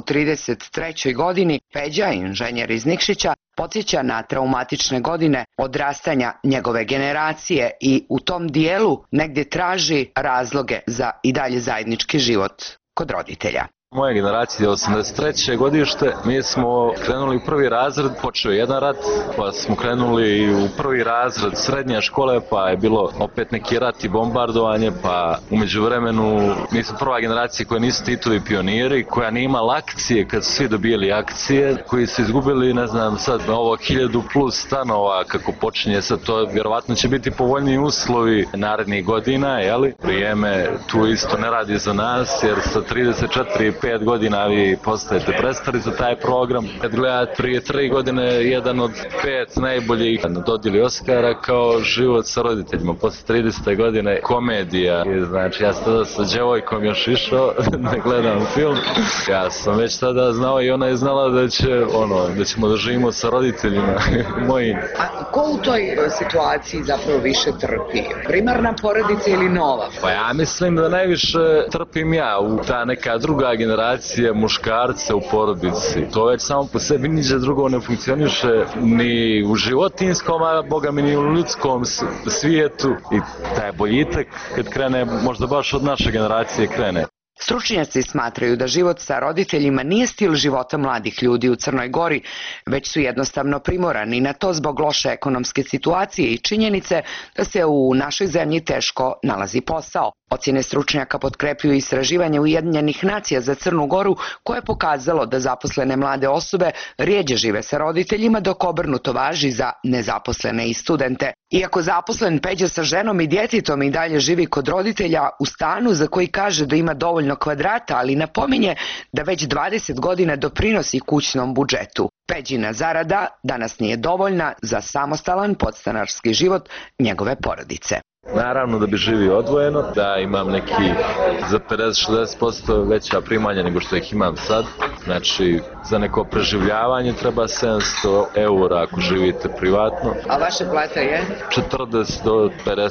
33. godini, Peđa, inženjer iz Nikšića, podsjeća na traumatične godine odrastanja njegove generacije i u tom dijelu negdje traži razloge za i dalje zajednički život kod roditelja. Moja generacija je 83. godište, mi smo krenuli u 1. razred, počeo jedan rat, pa smo krenuli u 1. razred srednje škole, pa je bilo opet neki rat i bombardovanje, pa u međuvremenu mi smo prva generacija koja nisu Titovi pioniri, koja nije imala akcije kad su svi dobijeli akcije, koji su izgubili, ne znam, sad ovo 1000 plus stanova kako počinje sad, to vjerovatno će biti povoljniji uslovi narednih godina, jeli? Vrijeme tu isto ne radi za nas, jer sa 34 5 godina vi postajete prestali za taj program. Kad gledate prije 3 godine jedan od 5 najboljih dodijeli Oscara kao Život sa roditeljima. Posle 30. godine komedija. I znači ja sam tada sa djevojkom još išao da gledam film. Ja sam već tada znao i ona je znala da ćemo da živimo sa roditeljima mojim. A ko u toj situaciji zapravo više trpi? Primarna porodica ili nova? Pa ja mislim da najviše trpim ja, u ta neka druga generacija muškarca u porodici. To već samo po sebi niđe drugo ne funkcioniše ni u životinskom, a boga mi ni u ljudskom svijetu. I taj boljitak kad krene, možda baš od naše generacije krene. Stručnjaci smatraju da život sa roditeljima nije stil života mladih ljudi u Crnoj Gori, već su jednostavno primorani na to zbog loše ekonomske situacije i činjenice da se u našoj zemlji teško nalazi posao. Ocjene stručnjaka potkrepljuju istraživanje Ujedinjenih nacija za Crnu Goru koje je pokazalo da zaposlene mlade osobe rjeđe žive sa roditeljima, dok obrnuto važi za nezaposlene i studente. Iako zaposlen Peđa sa ženom i djetetom i dalje živi kod roditelja u stanu za koji kaže da ima dovoljno kvadrata, ali napominje da već 20 godina doprinosi kućnom budžetu. Peđina zarada danas nije dovoljna za samostalan podstanarski život njegove porodice. Naravno da bi živio odvojeno, da imam neki za 50-60% veća primanja nego što ih imam sad. Znači, za neko preživljavanje treba 700 € ako živite privatno. A vaša plata je? 40 do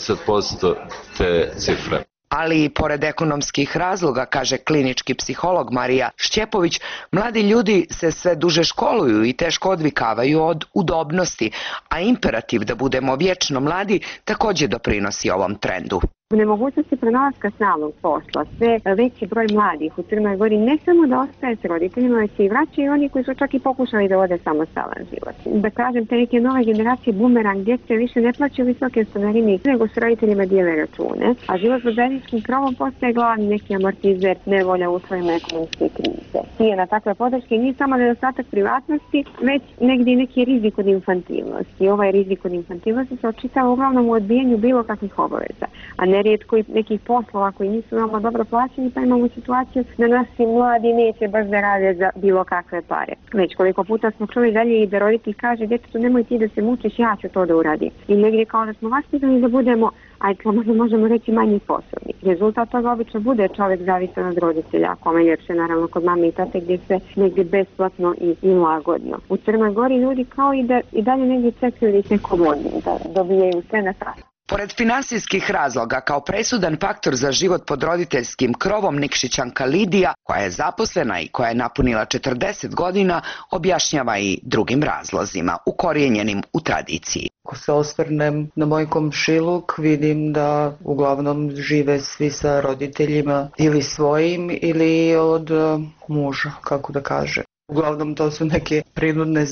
50% te cifre. Ali i pored ekonomskih razloga, kaže klinički psiholog Marija Šćepović, mladi ljudi se sve duže školuju i teško odvikavaju od udobnosti, a imperativ da budemo vječno mladi također doprinosi ovom trendu. U nemogućnosti pronalaska stalnog posla, sve veći broj mladih u Crnoj Gori ne samo da ostaje s roditeljima, već i vraćaju oni koji su čak i pokušali da vode samostalan život. Da kažem, te neke nove generacije bumerang djece više ne plaćaju visoke stanarine, nego s roditeljima dijele račune, a život pod zajedničkim krovom postaje glavni neki amortizer nevolja u svojim ekonomske krize. Nije na takve podrške nije samo nedostatak privatnosti, već negdje i neki rizik od infantilnosti. Ovaj rizik od infantilnosti se očitava uglavnom u odbijanju bilo kakvih obaveza, a nerijetko i nekih poslova koji nisu veoma dobro plaćeni, pa imamo situaciju da naši mladi neće baš da rade za bilo kakve pare. Već koliko puta smo čuli dalje i da roditelj kaže djetetu nemoj ti da se mučiš, ja ću to da uradim. I negdje kao da smo vaspitani da budemo, ajde možemo reći, manje sposobni. Rezultat toga obično bude čovjek zavisan od roditelja, kome ljepše naravno kod mame i tate gdje se negdje besplatno i lagodno. U Crnoj Gori ljudi kao i dalje negdje čekaju da ih neko vodi, da dobijaju sve na tas. Pored finansijskih razloga, kao presudan faktor za život pod roditeljskim krovom, Nikšićanka Lidija, koja je zaposlena i koja je napunila 40 godina, objašnjava i drugim razlozima, ukorijenjenim u tradiciji. Ako se osvrnem na moj komšiluk, vidim da uglavnom žive svi sa roditeljima ili svojim ili od muža, kako da kaže. Uglavnom to su neke prinudne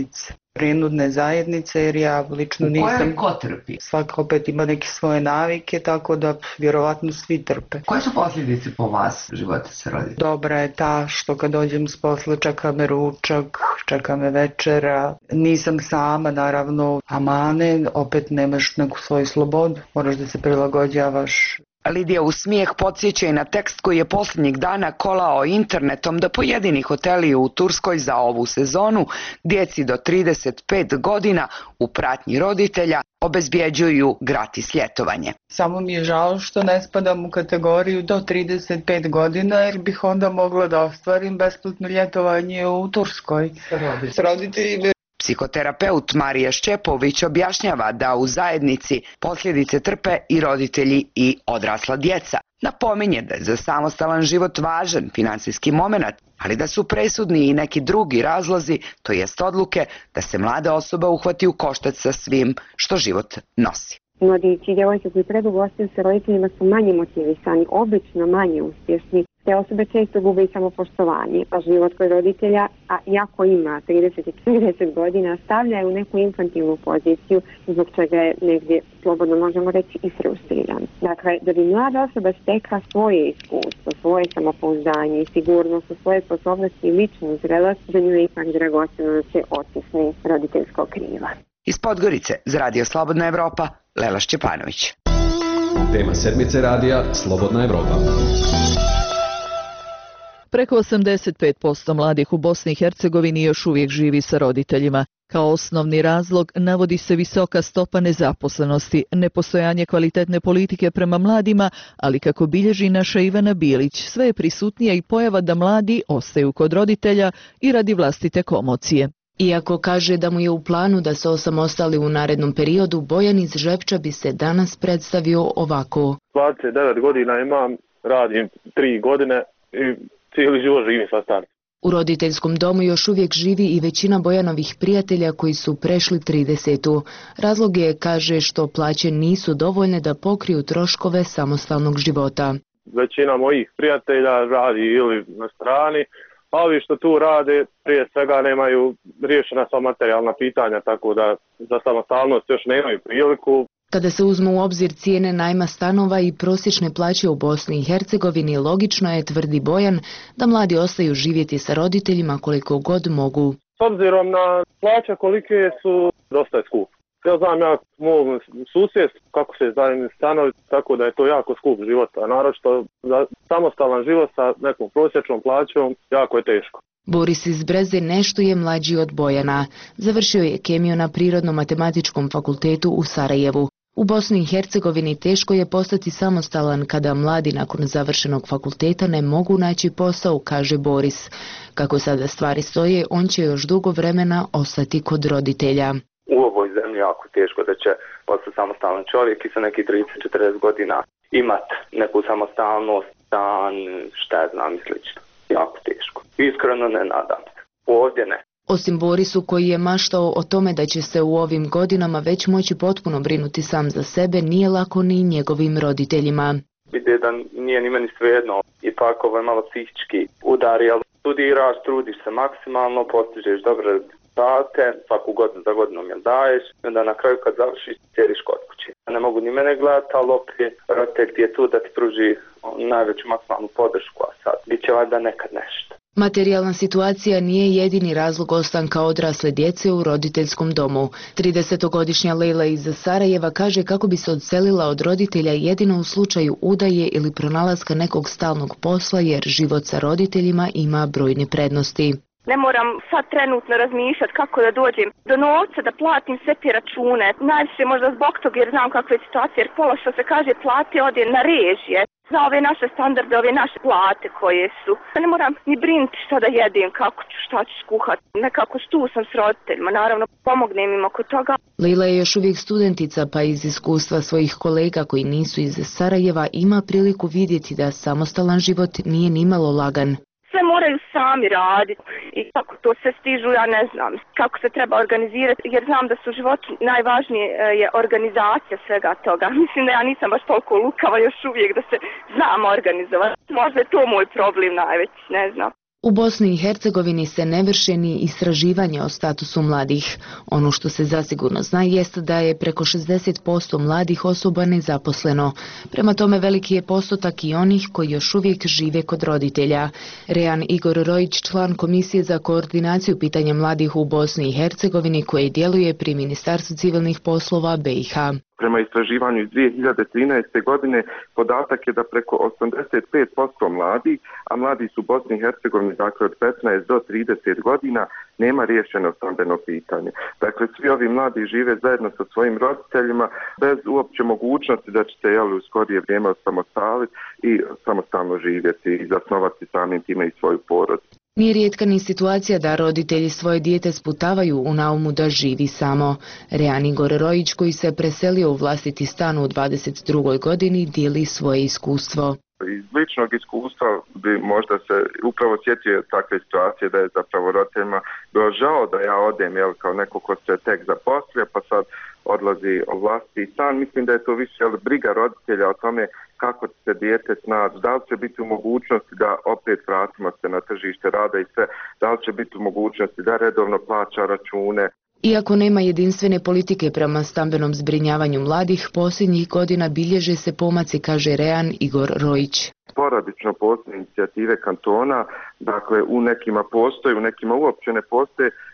zajednice jer ja lično nisam... Ko trpi? Svaka opet ima neke svoje navike, tako da vjerovatno svi trpe. Koje su posljedice po vas života sa roditeljima? Dobra je ta što kad dođem s posla čeka me ručak, čeka me večera. Nisam sama, naravno, amane, opet nemaš neku svoju slobodu, moraš da se prilagođavaš. Lidija u smijeh podsjeća i na tekst koji je posljednjih dana kolao internetom da pojedini hoteli u Turskoj za ovu sezonu djeci do 35 godina u pratnji roditelja obezbjeđuju gratis ljetovanje. Samo mi je žao što ne spadam u kategoriju do 35 godina jer bih onda mogla da ostvarim besplatno ljetovanje u Turskoj s roditeljima. Psihoterapeut Marija Šćepović objašnjava da u zajednici posljedice trpe i roditelji i odrasla djeca. Napominje da je za samostalan život važan finansijski moment, ali da su presudni i neki drugi razlozi, to jest odluke da se mlada osoba uhvati u koštac sa svim što život nosi. Mladići i djevojke koji predugo ostaju sa roditeljima su manje motivisani, obično manje uspješni. Te osobe često gube i samopoštovanje, a život kod roditelja, a iako ima 30 i 40 godina, stavlja je u neku infantilnu poziciju, zbog čega je negdje, slobodno možemo reći, i frustriran. Dakle, da bi mlada osoba stekla svoje iskustvo, svoje samopouzdanje i sigurnost u svoje sposobnosti i ličnu zrelost, za nju je ipak dragocjeno da se otisne roditeljskog kriva. Iz Podgorice za Radio Slobodna Evropa, Lela Šćepanović. Tema sedmice radija Slobodna Evropa. Preko 85% mladih u Bosni i Hercegovini još uvijek živi sa roditeljima. Kao osnovni razlog navodi se visoka stopa nezaposlenosti, nepostojanje kvalitetne politike prema mladima, ali kako bilježi naša Ivana Bilić, sve je prisutnija i pojava da mladi ostaju kod roditelja i radi vlastite komocije. Iako kaže da mu je u planu da se osamostali u narednom periodu, Bojan iz Žepča bi se danas predstavio ovako. 29 godina imam, radim 3 godine i cijeli život živim sa starcem. U roditeljskom domu još uvijek živi i većina Bojanovih prijatelja koji su prešli 30. Razlog je, kaže, što plaće nisu dovoljne da pokriju troškove samostalnog života. Većina mojih prijatelja radi ili na strani, a ovi što tu rade prije svega nemaju riješena sva materijalna pitanja, tako da za samostalnost još nemaju priliku. Kada se uzmu u obzir cijene najma stanova i prosječne plaće u Bosni i Hercegovini, logično je, tvrdi Bojan, da mladi ostaju živjeti sa roditeljima koliko god mogu. S obzirom na plaće kolike su, dosta je skup. Ja znam mom susjedstvu kako se izdaju stanovi, tako da je to jako skup život, a naročito za samostalan život sa nekom prosječnom plaćom jako je teško. Boris iz Breze nešto je mlađi od Bojana. Završio je kemiju na Prirodno-matematičkom fakultetu u Sarajevu. U Bosni i Hercegovini teško je postati samostalan kada mladi nakon završenog fakulteta ne mogu naći posao, kaže Boris. Kako sada stvari stoje, on će još dugo vremena ostati kod roditelja. U ovoj zemlji jako teško da će postati samostalan čovjek i sa nekih 30-40 godina imati neku samostalnost, stan, šta ja znam i slično. Jako teško. Iskreno ne nadam se. Ovdje ne. Osim Borisu koji je maštao o tome da će se u ovim godinama već moći potpuno brinuti sam za sebe, nije lako ni njegovim roditeljima. Vide da nije ni meni svejedno, ipak ovo je malo psihički udar, ali studiraš, trudiš se maksimalno, postižeš dobre rezultate, svaku godinu za godinom jel daješ, i onda na kraju kad završiš sjediš kod kuće. Ne mogu ni mene gledati, ali opet roditelj ti je tu da ti pruži najveću maksimalnu podršku, a sad bit će valjda nekad nešto. Materijalna situacija nije jedini razlog ostanka odrasle djece u roditeljskom domu. 30-godišnja Lejla iz Sarajeva kaže kako bi se odselila od roditelja jedino u slučaju udaje ili pronalaska nekog stalnog posla, jer život sa roditeljima ima brojne prednosti. Ne moram sad trenutno razmišljati kako da dođem do novca da platim sve te račune. Najviše možda zbog toga jer znam kakva je situacija, jer pola što se kaže plate ode na režije. Za ove naše standarde, ove naše plate koje su. Ne moram ni brinuti šta da jedem, kako ću, šta ću skuhati. Nekako tu sam s roditeljima, naravno pomognem im oko toga. Lila je još uvijek studentica, pa iz iskustva svojih kolega koji nisu iz Sarajeva ima priliku vidjeti da samostalan život nije nimalo lagan. Sve moraju sami raditi i kako to sve stižu, ja ne znam kako se treba organizirati, jer znam da su u životu najvažnije je organizacija svega toga. Mislim da ja nisam baš toliko lukava još uvijek da se znam organizovati. Možda je to moj problem najveći, ne znam. U Bosni i Hercegovini se ne vrše ni istraživanja o statusu mladih. Ono što se zasigurno zna jest da je preko 60% mladih osoba nezaposleno. Prema tome veliki je postotak i onih koji još uvijek žive kod roditelja. Rejan Igor Rojić, član Komisije za koordinaciju pitanja mladih u Bosni i Hercegovini koje djeluje pri Ministarstvu civilnih poslova BiH. Prema istraživanju iz 2013. godine podatak je da preko 85% mladih, a mladi su u Bosni i Hercegovini dakle od 15 do 30 godina, nema riješeno stambeno pitanje. Dakle, svi ovi mladi žive zajedno sa svojim roditeljima bez uopće mogućnosti da će se u skorije vrijeme osamostaliti i samostalno živjeti i zasnovati samim time i svoju porodicu. Nije rijetka ni situacija da roditelji svoje dijete sputavaju u naumu da živi samo. Rejan Igor Rojić, koji se preselio u vlastiti stan u 22. godini, dijeli svoje iskustvo. Iz ličnog iskustva bi možda se upravo sjetio takve situacije da je zapravo roditeljima bilo žao da ja odem kao neko ko se tek zaposlio pa sad odlazi u vlastiti stan. Mislim da je to više briga roditelja o tome kako će se dijete snaći, da li će biti u mogućnosti da opet vratimo se na tržište rada i sve, da li će biti u mogućnosti da redovno plaća račune. Iako nema jedinstvene politike prema stambenom zbrinjavanju mladih, posljednjih godina bilježe se pomaci, kaže Rejan Igor Rojić. Sporadično postoje inicijative kantona, dakle u nekima postoje, u nekima uopće ne postoje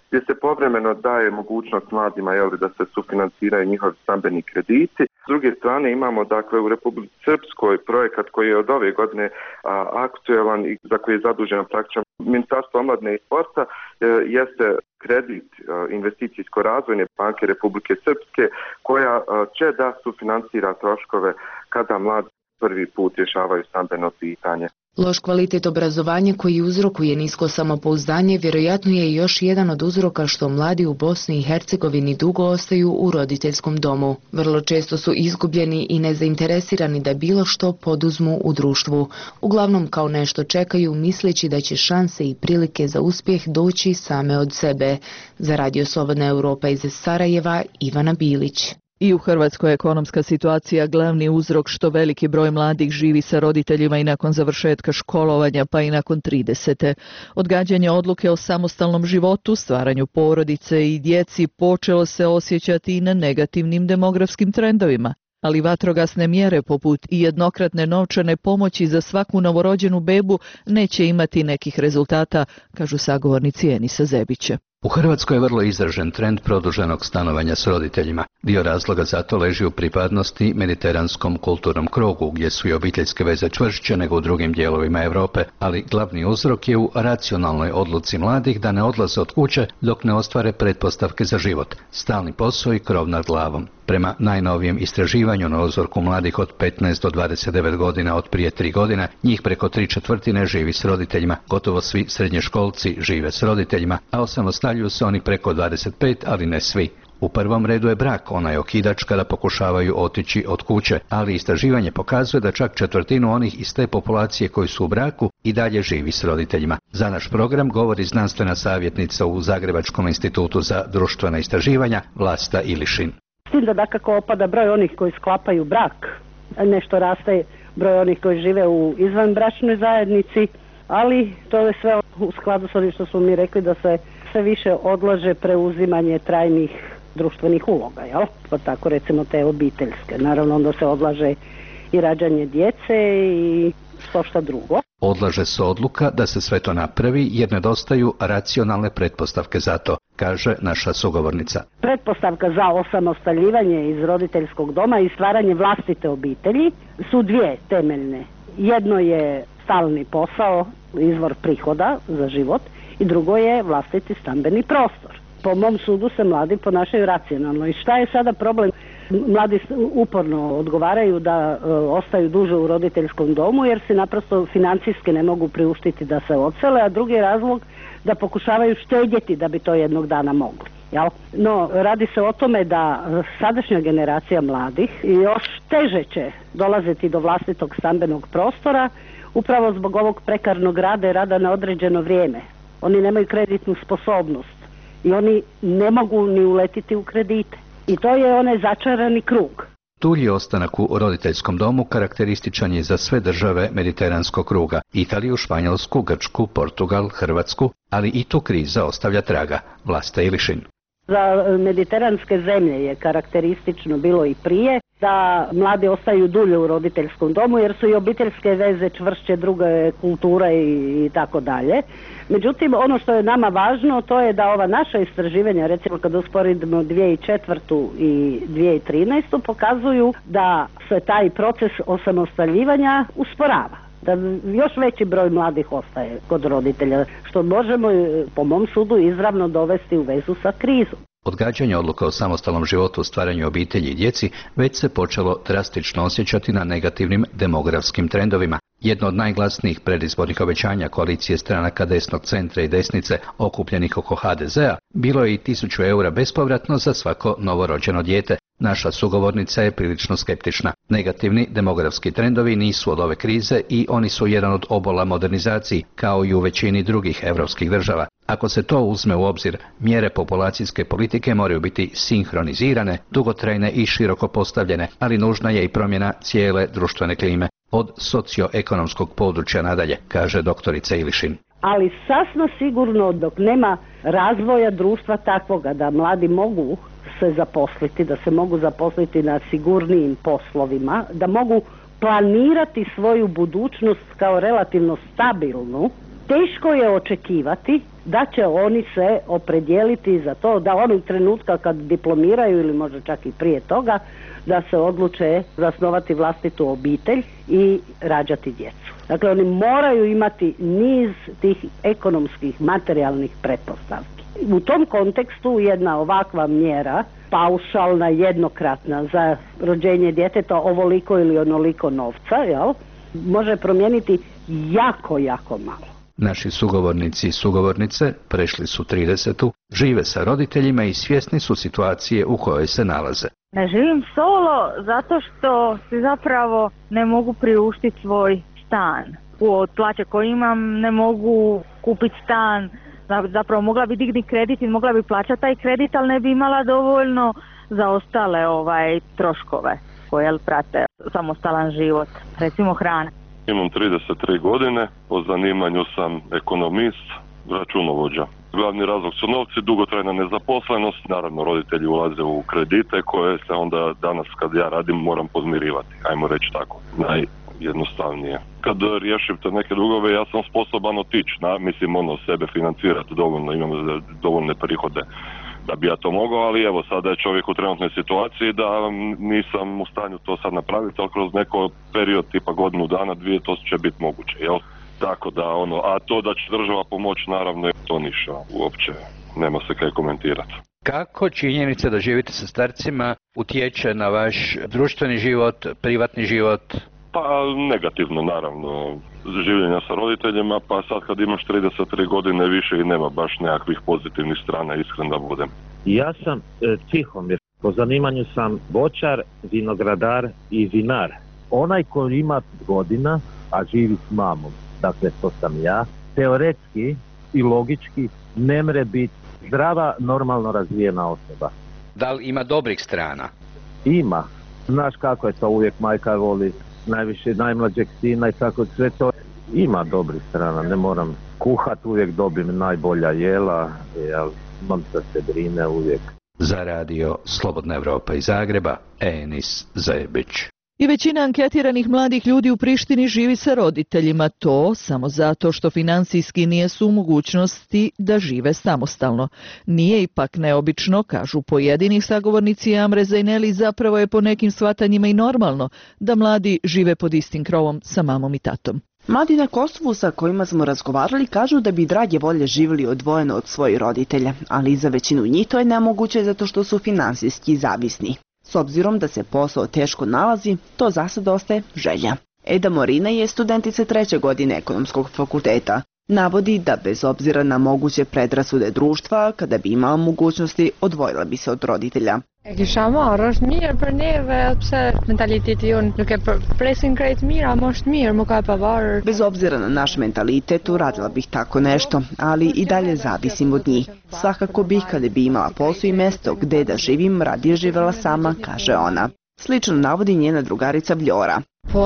gdje se povremeno daje mogućnost mladima da se sufinanciraju njihovi stambeni krediti. S druge strane imamo u Republici Srpskoj projekat koji je od ove godine aktuelan i za koji je zaduženo praktično Ministarstvo omladine i sporta, jeste kredit investicijsko-razvojne banke Republike Srpske koja će da sufinansira troškove kada mladi prvi put rješavaju stambeno pitanje. Loš kvalitet obrazovanja koji uzrokuje nisko samopouzdanje vjerojatno je još jedan od uzroka što mladi u Bosni i Hercegovini dugo ostaju u roditeljskom domu. Vrlo često su izgubljeni i nezainteresirani da bilo što poduzmu u društvu. Uglavnom kao nešto čekaju misleći da će šanse i prilike za uspjeh doći same od sebe. Za Radio Slobodna Europa iz Sarajeva, Ivana Bilić. I u Hrvatskoj ekonomska situacija glavni uzrok što veliki broj mladih živi sa roditeljima i nakon završetka školovanja pa i nakon 30. Odgađanje odluke o samostalnom životu, stvaranju porodice i djeci počelo se osjećati i na negativnim demografskim trendovima. Ali vatrogasne mjere poput i jednokratne novčane pomoći za svaku novorođenu bebu neće imati nekih rezultata, kažu sagovornici Enisa Zebića. U Hrvatskoj je vrlo izražen trend produženog stanovanja s roditeljima. Dio razloga za to leži u pripadnosti mediteranskom kulturnom krugu, gdje su i obiteljske veze čvršće nego u drugim dijelovima Europe, ali glavni uzrok je u racionalnoj odluci mladih da ne odlaze od kuće dok ne ostvare pretpostavke za život, stalni posao i krov nad glavom. Prema najnovijem istraživanju na uzorku mladih od 15 do 29 godina od prije 3 godine, njih preko 3/4 živi s roditeljima, gotovo svi srednjoškolci žive s roditeljima, a osamostaljuju se oni preko 25, ali ne svi. U prvom redu je brak, onaj okidač kada pokušavaju otići od kuće, ali istraživanje pokazuje da čak 1/4 onih iz te populacije koji su u braku i dalje živi s roditeljima. Za naš program govori znanstvena savjetnica u Zagrebačkom institutu za društvena istraživanja Vlasta Ilišin. S tim da dakako opada broj onih koji sklapaju brak, nešto raste broj onih koji žive u izvanbračnoj zajednici, ali to je sve u skladu s onim što smo mi rekli da se sve više odlaže preuzimanje trajnih društvenih uloga, jel? Pa tako recimo te obiteljske. Naravno onda se odlaže i rađanje djece i što šta drugo. Odlaže se odluka da se sve to napravi jer nedostaju racionalne pretpostavke za to, kaže naša sugovornica. Pretpostavka za osamostaljivanje iz roditeljskog doma i stvaranje vlastite obitelji su dvije temeljne. Jedno je stalni posao, izvor prihoda za život, i drugo je vlastiti stambeni prostor. Po mom sudu se mladi ponašaju racionalno. I šta je sada problem? Mladi uporno odgovaraju da ostaju duže u roditeljskom domu jer se naprosto financijski ne mogu priuštiti da se odsele, a drugi je razlog da pokušavaju štedjeti da bi to jednog dana mogli. Jel? No, radi se o tome da sadašnja generacija mladih još teže će dolaziti do vlastitog stambenog prostora upravo zbog ovog prekarnog rada i rada na određeno vrijeme. Oni nemaju kreditnu sposobnost i oni ne mogu ni uletiti u kredite. I to je onaj začarani krug. Dulji ostanak u roditeljskom domu karakterističan je za sve države mediteranskog kruga, Italiju, Španjolsku, Grčku, Portugal, Hrvatsku, ali i tu kriza ostavlja traga. Vlasta Ilišin. Za mediteranske zemlje je karakteristično bilo i prije da mladi ostaju dulje u roditeljskom domu jer su i obiteljske veze čvršće, druge kulture i tako dalje. Međutim, ono što je nama važno to je da ova naša istraživanja, recimo kad usporedimo 2004. i 2013. pokazuju da se taj proces osamostaljivanja usporava. Da još veći broj mladih ostaje kod roditelja, što možemo po mom sudu izravno dovesti u vezu sa krizom. Odgađanje odluka o samostalnom životu, stvaranju obitelji i djeci već se počelo drastično osjećati na negativnim demografskim trendovima. Jedno od najglasnijih predizbornih obećanja koalicije stranaka desnog centra i desnice okupljenih oko HDZ-a bilo je i 1000 eura bespovratno za svako novorođeno dijete. Naša sugovornica je prilično skeptična. Negativni demografski trendovi nisu od ove krize i oni su jedan od obola modernizaciji, kao i u većini drugih europskih država. Ako se to uzme u obzir, mjere populacijske politike moraju biti sinhronizirane, dugotrajne i široko postavljene, ali nužna je i promjena cijele društvene klime. Od socioekonomskog područja nadalje, kaže doktorica Ilišin. Ali sasvim sigurno dok nema razvoja društva takvoga da mladi mogu se zaposliti, da se mogu zaposliti na sigurnijim poslovima, da mogu planirati svoju budućnost kao relativno stabilnu, teško je očekivati da će oni se opredijeliti za to da onog trenutka kad diplomiraju ili možda čak i prije toga da se odluče zasnovati vlastitu obitelj i rađati djecu. Dakle, oni moraju imati niz tih ekonomskih, materijalnih pretpostavki. U tom kontekstu jedna ovakva mjera, paušalna, jednokratna za rođenje djeteta ovoliko ili onoliko novca, jel, može promijeniti jako, jako malo. Naši sugovornici i sugovornice prešli su 30, žive sa roditeljima i svjesni su situacije u kojoj se nalaze. Ne živim solo zato što si zapravo ne mogu priuštiti svoj stan. Od plaće koju imam ne mogu kupiti stan, zapravo mogla bi dignuti kredit i mogla bi plaćati taj kredit, ali ne bi imala dovoljno za ostale troškove koje prate samostalan život, recimo hrana. Imam 33 godine, po zanimanju sam ekonomist, računovođa. Glavni razlog su novci, dugotrajna nezaposlenost, naravno roditelji ulaze u kredite koje se onda danas kad ja radim moram podmirivati, ajmo reći tako, najjednostavnije. Kad riješim te neke dugove ja sam sposoban otići, sebe financirati dovoljno, imam dovoljne prihode da bi ja to mogao, ali evo sada je čovjek u trenutnoj situaciji da nisam u stanju to sad napraviti, ali kroz neko period tipa godinu dana, 2 to će biti moguće, jel? Tako da a to da će država pomoći naravno to ništa, uopće nema se kaj komentirati. Kako činjenica da živite sa starcima utječe na vaš društveni život, privatni život? Pa negativno naravno, življenja sa roditeljima, pa sad kad imaš 33 godine više i nema baš nekakvih pozitivnih strana, iskren da budem. Ja sam Tihomir, po zanimanju sam voćar, vinogradar i vinar. Onaj koji ima godina, a živi s mamom, dakle to sam ja, teoretski i logički ne mre biti zdrava, normalno razvijena osoba. Da li ima dobrih strana? Ima. Znaš kako je to, uvijek majka voli najviše najmlađeg sina i tako sve to. Ima dobrih strana, ne moram kuhat, uvijek dobim najbolja jela, imam sa se brine uvijek. Za radio Slobodna Evropa iz Zagreba, Enis Zajebić. I većina anketiranih mladih ljudi u Prištini živi sa roditeljima, to samo zato što financijski nisu u mogućnosti da žive samostalno. Nije ipak neobično, kažu pojedini sagovornici Amre Zajneli, zapravo je po nekim shvatanjima i normalno da mladi žive pod istim krovom sa mamom i tatom. Mladi na Kosovu sa kojima smo razgovarali kažu da bi drage volje živjeli odvojeno od svojih roditelja, ali za većinu njih to je nemoguće zato što su finansijski zavisni. S obzirom da se posao teško nalazi, to za sad ostaje želja. Eda Morina je studentica 3. godine ekonomskog fakulteta. Navodi da bez obzira na moguće predrasude društva, kada bi imala mogućnosti, odvojila bi se od roditelja. Bez obzira na naš mentalitet, uradila bih tako nešto, ali i dalje zavisim od njih. Svakako bih, kada bi imala posao i mjesto gdje da živim, radije živjela sama, kaže ona. Slično navodi njena drugarica Vljora.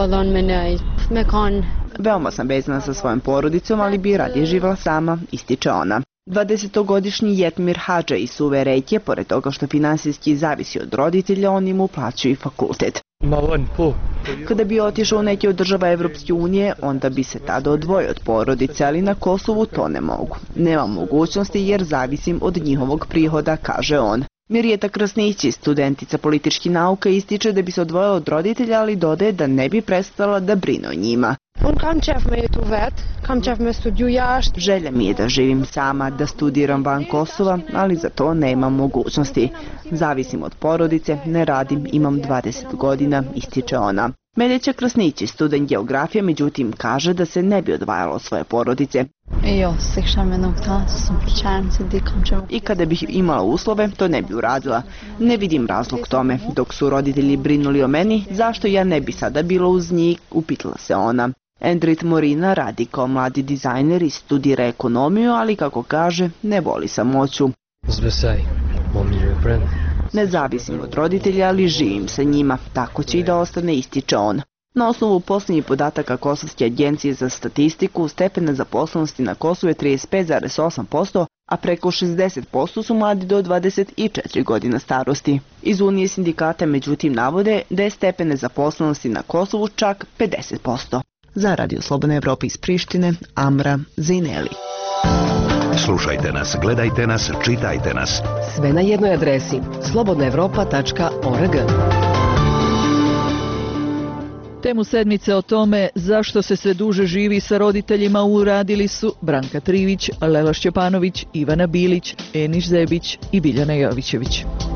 Veoma sam vezana sa svojom porodicom, ali bi radije živjela sama, ističe ona. 20-godišnji Jetmir Hadža iz Suve Rejke, pored toga što finansijski zavisi od roditelja, oni mu plaćaju fakultet. Kada bi otišao u neke od država Evropske unije, onda bi se tada odvojio od porodice, ali na Kosovu to ne mogu. Nemam mogućnosti jer zavisim od njihovog prihoda, kaže on. Mirjeta Krasnići, studentica političkih nauka, ističe da bi se odvojila od roditelja, ali dodaje da ne bi prestala da brine o njima. Želja mi je da živim sama, da studiram van Kosova, ali za to nemam mogućnosti. Zavisim od porodice, ne radim, imam 20 godina, ističe ona. Meljeća Krasnići, student geografije, međutim kaže da se ne bi odvajala od svoje porodice. I kada bih imala uslove, to ne bi uradila. Ne vidim razlog tome. Dok su roditelji brinuli o meni, zašto ja ne bi sada bila uz njih, upitala se ona. Endrit Morina radi kao mladi dizajner i studira ekonomiju, ali kako kaže, ne voli samoću. Ne zavisim od roditelja, ali živim sa njima. Tako će i da ostane, ističe on. Na osnovu posljednjih podataka Kosovske agencije za statistiku, stepen nezaposlenosti na Kosovu je 35,8%, a preko 60% su mladi do 24 godina starosti. Iz Unije sindikata međutim navode da je stepen nezaposlenosti na Kosovu čak 50%. Za Radio Slobodna Evropa iz Prištine, Amra Zajneli. Slušajte nas, gledajte nas, čitajte nas. Sve na jednoj adresi slobodnaevropa.org. Temu sedmice o tome zašto se sve duže živi sa roditeljima uradili su Branka Trivić, Lela Šćepanović, Ivana Bilić, Eniš Zebić i Biljana Jovićević.